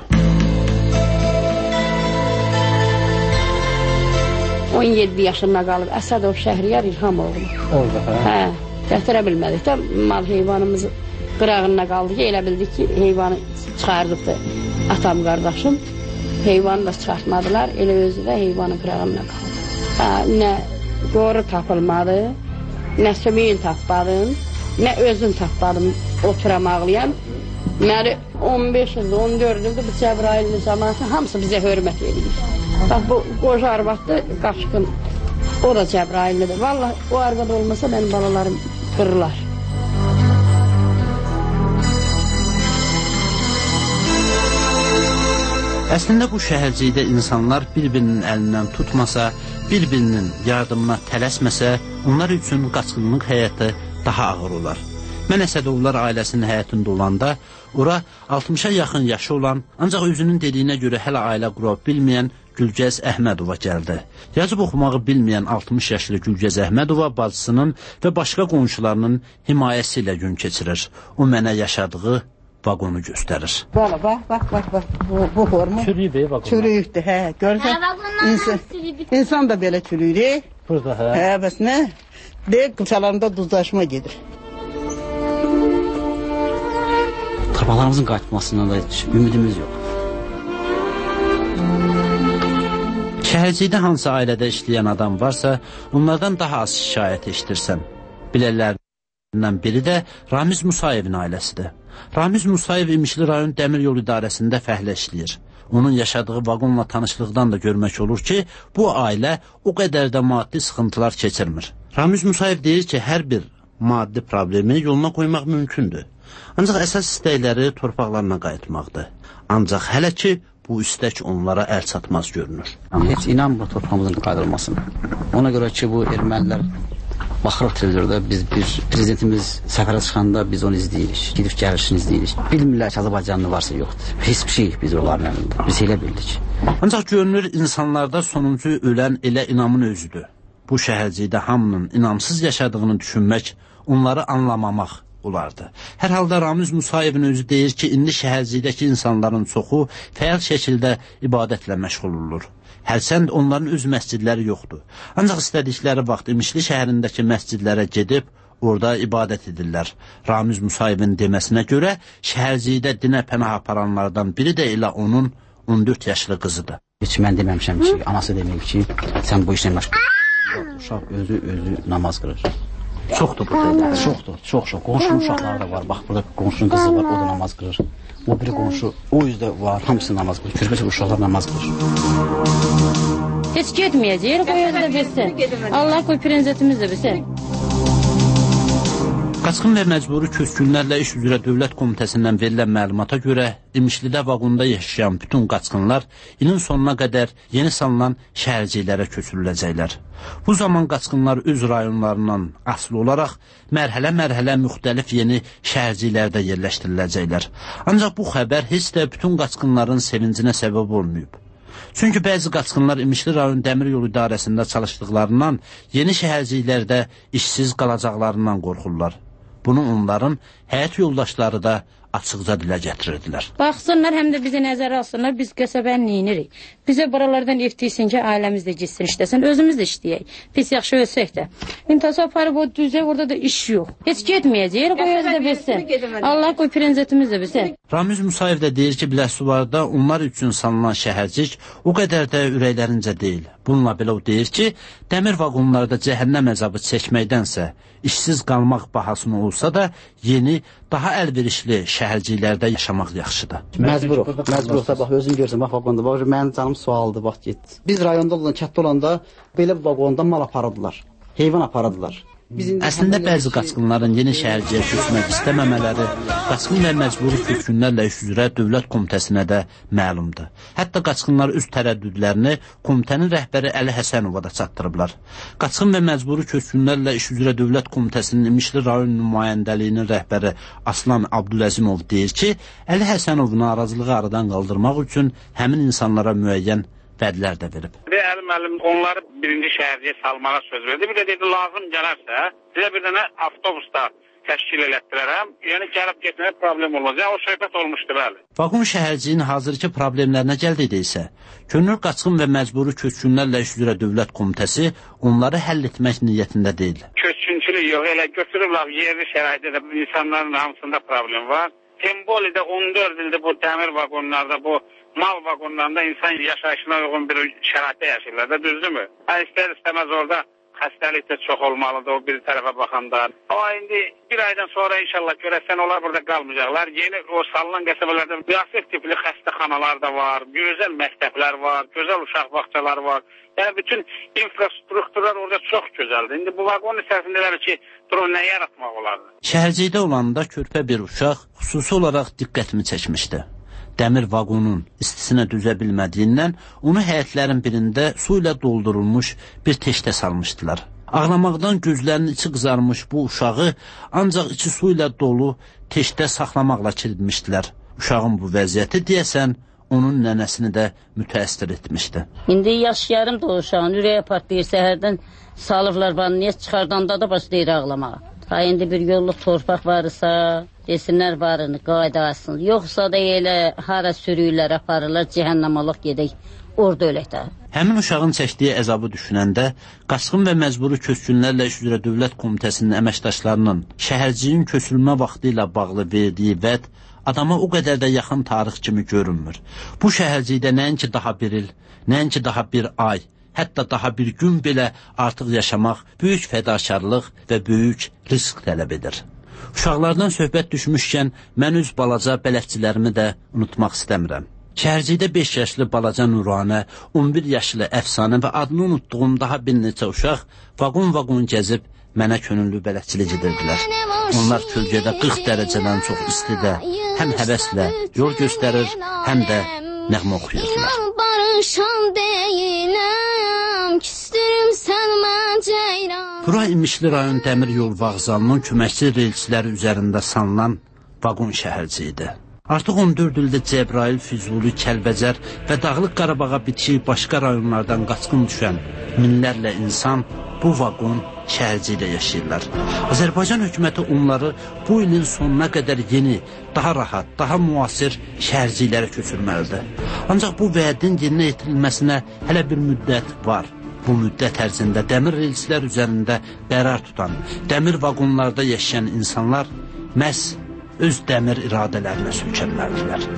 on yeddi yaşında qalıb Əsədov Şəhriyar İlhamoğlu. Orada, hə? Hə, gətirə bilmədik də mal heyvanımız qırağında qaldı ki, elə bildik ki, heyvanı çıxardıqdı atam qardaşım. Heyvanı da çıxartmadılar, elə özü də heyvanın qırağında qaldı. Hə, nə qoru tapılmadı, nə sümüyün tapmadım, nə özüm tapmadım oturam ağlayan. Məni on beş ildə, on dörd ildə bu Cəbrailin zamanı hamısı bizə hörmət edir. Bax, bu qoca arvadlı qaçqın, o da Cəbraillidir. Vallahi o arvad olmasa mənim balalarım qırırlar. Əslində bu şəhərcikdə insanlar bir-birinin əlindən tutmasa, bir-birinin yardımına tələsməsə, onlar üçün qaçqınlıq həyatı daha ağır olar. Mən Əsədovlar ailəsinin həyatında olanda, ora altmışa yaxın yaşı olan, ancaq özünün dediyinə görə hələ ailə qura bilməyən Gülgəz Əhmədova gəldi. Yazıb oxumağı bilməyən altmış yaşlı Gülgəz Əhmədova bacısının və başqa qonşularının himayəsi ilə gün keçirir. O mənə yaşadığı vaqonu göstərir. Bala, bax, bax, bax, bax. Bu, bu forma. Çürüyüdür, vaqonlar. Çürüyüdür, hə. Görürsən, insan, insan da belə çürüyür. Burada, hə. Hə, bəs nə? Deyib qıçalarında duzlaşma gedir. Torbalarımızın qayıtmasından da heç ümidimiz yox. Şəhərcikdə hansı ailədə işləyən adam varsa, onlardan daha az şikayət eşitirsən. Bilələrindən biri də Ramiz Musayevin ailəsidir. Ramiz Musayev İmişli rayon Dəmir yol idarəsində fəhlə işləyir. Onun yaşadığı vaqonla tanışlıqdan da görmək olur ki, bu ailə o qədər də maddi sıxıntılar keçirmir. Ramiz Musayev deyir ki, hər bir maddi problemi yoluna qoymaq mümkündür. Ancaq əsas istəkləri torpaqlarına qayıtmaqdır. Ancaq hələ ki, bu istək onlara əl çatmaz görünür. Heç inanmır torpağımızın qaydırılmasına. Ona görə ki, bu ermənilər baxırıq televizorda, biz bir prezidentimiz səfərə çıxanda biz onu izləyirik, gidib gəlişini izləyirik. Bilmirlər ki, Azərbaycanlı varsa yoxdur. Heç bir şey biz onların əlində. Biz elə bildik. Ancaq görünür insanlarda sonuncu ölən elə inamın özüdür. Bu şəhərcikdə hamının inamsız yaşadığını düşünmək, onları anlamamaq olardı. Hər halda Ramiz Musayevin özü deyir ki, indi şəhərcikdəki insanların çoxu fəal şəkildə ibadətlə məşğul olur. Hərçənd onların öz məscidləri yoxdur. Ancaq istədikləri vaxt İmişli şəhərindəki məscidlərə gedib, orada ibadət edirlər. Ramiz Musayevin deməsinə görə, şəhərcikdə dinə pənah aparanlardan biri də elə onun on dörd yaşlı qızıdır. Heç mən deməmişəm ki, anası deməyib ki, sən bu işlə məşğul. Uşaq özü, özü namaz qırır. Çoxdur burada, çoxdur, çox çox. Qonşunun uşaqları da var, bax burada qonşunun qızı var, o da namaz qırır. O biri qonşu, o yüzdə var, hamısı namaz qırır. Körpəcə uşaqlar namaz qırır. Heç getməyəcək, qoy özü də bilsin. Allah qoy prezidentimiz də bilsin. Qaçqın və məcburi köçkünlərlə iş üzrə Dövlət Komitəsindən verilən məlumata görə İmişlidə vaqonda yaşayan bütün qaçqınlar ilin sonuna qədər yeni salınan şəhərciklərə köçürüləcəklər. Bu zaman qaçqınlar öz rayonlarından asılı olaraq mərhələ-mərhələ müxtəlif yeni şəhərciklərdə yerləşdiriləcəklər. Ancaq bu xəbər heç də bütün qaçqınların sevincinə səbəb olmayıb. Çünki bəzi qaçqınlar İmişli rayon dəmir yolu idarəsində çalışdıqlarından yeni şəhərciklərdə işsiz qalacaqlarından qorxurlar. Bunu onların həyat yoldaşları da açıqca dilə gətirirdilər. Baxsınlar, həm də bizi nəzərə alsınlar, biz qəsəbəni neyinirik. Bizə buralardan eftiysin ki, ailəmiz də gitsin işləsin, özümüz də işləyək. Pis yaxşı ölsək də. İntasa aparıb o düzə, orada da iş yox. Heç getməyəcək, qoy özü də bilsin. Allah qoy prezidentimiz də bilsin. Ramiz Musayev də deyir ki, Biləsuvarda onlar üçün salınan şəhərcik o qədər də ürəklərincə deyil. Bununla belə o deyir ki, dəmir vaqonlarda cəhənnəm əzabı çəkməkdənsə, işsiz qalmaq bahasına olsa da, yeni, daha əlverişli şəhərciklərdə yaşamaq yaxşıdır. Məcburuq, məcburuqsa, bax, özün görsən, bax, vaqonda, bax, mənim canım sualdır, bax, get. Biz rayonda olan, kətdə olanda belə vaqonda mal aparırdılar, heyvan aparırdılar. Əslində bəzi qaçqınların yeni şəhərciyə köçmək istəməmələri qaçqın və məcburi köçkünlərlə iş üzrə Dövlət Komitəsinə də məlumdur. Hətta qaçqınlar öz tərəddüdlərini komitənin rəhbəri Əli Həsənova da çatdırıblar. Qaçqın və məcburi köçkünlərlə iş üzrə Dövlət Komitəsinin İmişli rayon nümayəndəliyinin rəhbəri Aslan Abdüləzimov deyir ki, Əli Həsənov narazılığı aradan qaldırmaq üçün həmin insanlara müəyyən vədlər də verib. Əli müəllim onları birinci şəhərciyə salmağa söz verdi. Bir də dedi, lazım gələrsə, sizə bir dənə avtobusda təşkil elətdirərəm. Yəni, gəlib getməyə problem olmaz. Yəni, o söhbət olmuşdur, bəli. Vaqon şəhərciyin hazırki problemlərinə gəldikdə isə, könül qaçqın və məcburi köçkünlərlə iş üzrə Dövlət Komitəsi onları həll etmək niyyətində deyil. Köçkünçülük yox, elə götürüblər yerli şəraitdə də insanların hamısında problem var. Tembolidə on dörd ildir bu dəmir vaqonlarda, bu mal vaqonlarında insan yaşayışına uyğun bir şəraitdə yaşayırlar da, düzdürmü? İstər istəməz orada xəstəlik də çox olmalıdır o bir tərəfə baxanda. O indi bir aydan sonra inşallah görəsən onlar burada qalmayacaqlar. Yeni o salınan qəsəbələrdə müasir tipli xəstəxanalar da var, gözəl məktəblər var, gözəl uşaq bağçaları var. Yəni bütün infrastrukturlar orada çox gözəldir. İndi bu vaqon içərisindələr ki, dur nə yaratmaq olardı? Şəhərcikdə olanda körpə bir uşaq xüsusi olaraq diqqətimi çəkmişdi. Dəmir vaqonun istisinə düzə bilmədiyindən onu həyətlərin birində su ilə doldurulmuş bir teşdə salmışdılar. Ağlamaqdan gözlərinin içi qızarmış bu uşağı ancaq içi su ilə dolu teşdə saxlamaqla kilitmişdilər. Uşağın bu vəziyyəti deyəsən onun nənəsini də mütəəssir etmişdi. İndi yaşayarım da o uşağın, ürəyə partlayır, səhərdən salıblar vanniyə çıxardanda da başlayır ağlamağa. Ha, indi bir yolluk torpaq varsa, desinlər varını, qaydasın. Yoxsa da elə hara sürüyürlər, aparırlar, cəhənnəmalıq gedək, orada ölək də. Həmin uşağın çəkdiyi əzabı düşünəndə, qaçqın və məcburi köçkünlərlə iş üzrə Dövlət Komitəsinin əməkdaşlarının şəhərciyin köçülmə vaxtı ilə bağlı verdiyi vəd adama o qədər də yaxın tarix kimi görünmür. Bu şəhərcikdə nəinki daha bir il, nəinki daha bir ay, hətta daha bir gün belə artıq yaşamaq böyük fədakarlıq və böyük risk tələb edir. Uşaqlardan söhbət düşmüşkən, mən öz balaca bələdçilərimi də unutmaq istəmirəm. Şəhərcikdə beş yaşlı balaca Nuranə, on bir yaşlı Əfsanə və adını unutduğum daha bir neçə uşaq vaqon-vaqon gəzib mənə könüllü bələdçilik edirdilər. Onlar kölgədə qırx dərəcədən çox istidə, həm həvəslə yol göstərir, həm də nəğmə oxuyurdular. Bura İmişli rayon dəmir yol vağzalının köməkçi reysləri üzərində sanılan vaqon şəhərci idi. Artıq on dörd ildə Cəbrayıl, Füzuli, Kəlbəcər və Dağlıq Qarabağa bitişik başqa rayonlardan qaçqın düşən minlərlə insan bu vaqon şəhərcilikdə yaşayırlar. Azərbaycan hökuməti onları bu ilin sonuna qədər yeni, daha rahat, daha müasir şəhərciliklərə köçürməlidir. Ancaq bu vədin yerinə yetirilməsinə hələ bir müddət var. Bu müddət ərzində dəmir relslər üzərində qərar tutan, dəmir vaqonlarda yaşayan insanlar məhz öz dəmir iradələrinə sökənməlidirlər.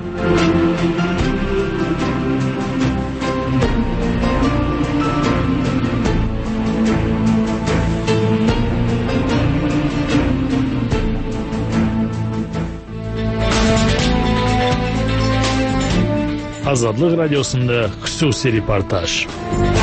Azadlıq Radiosunda xüsusi reportaj.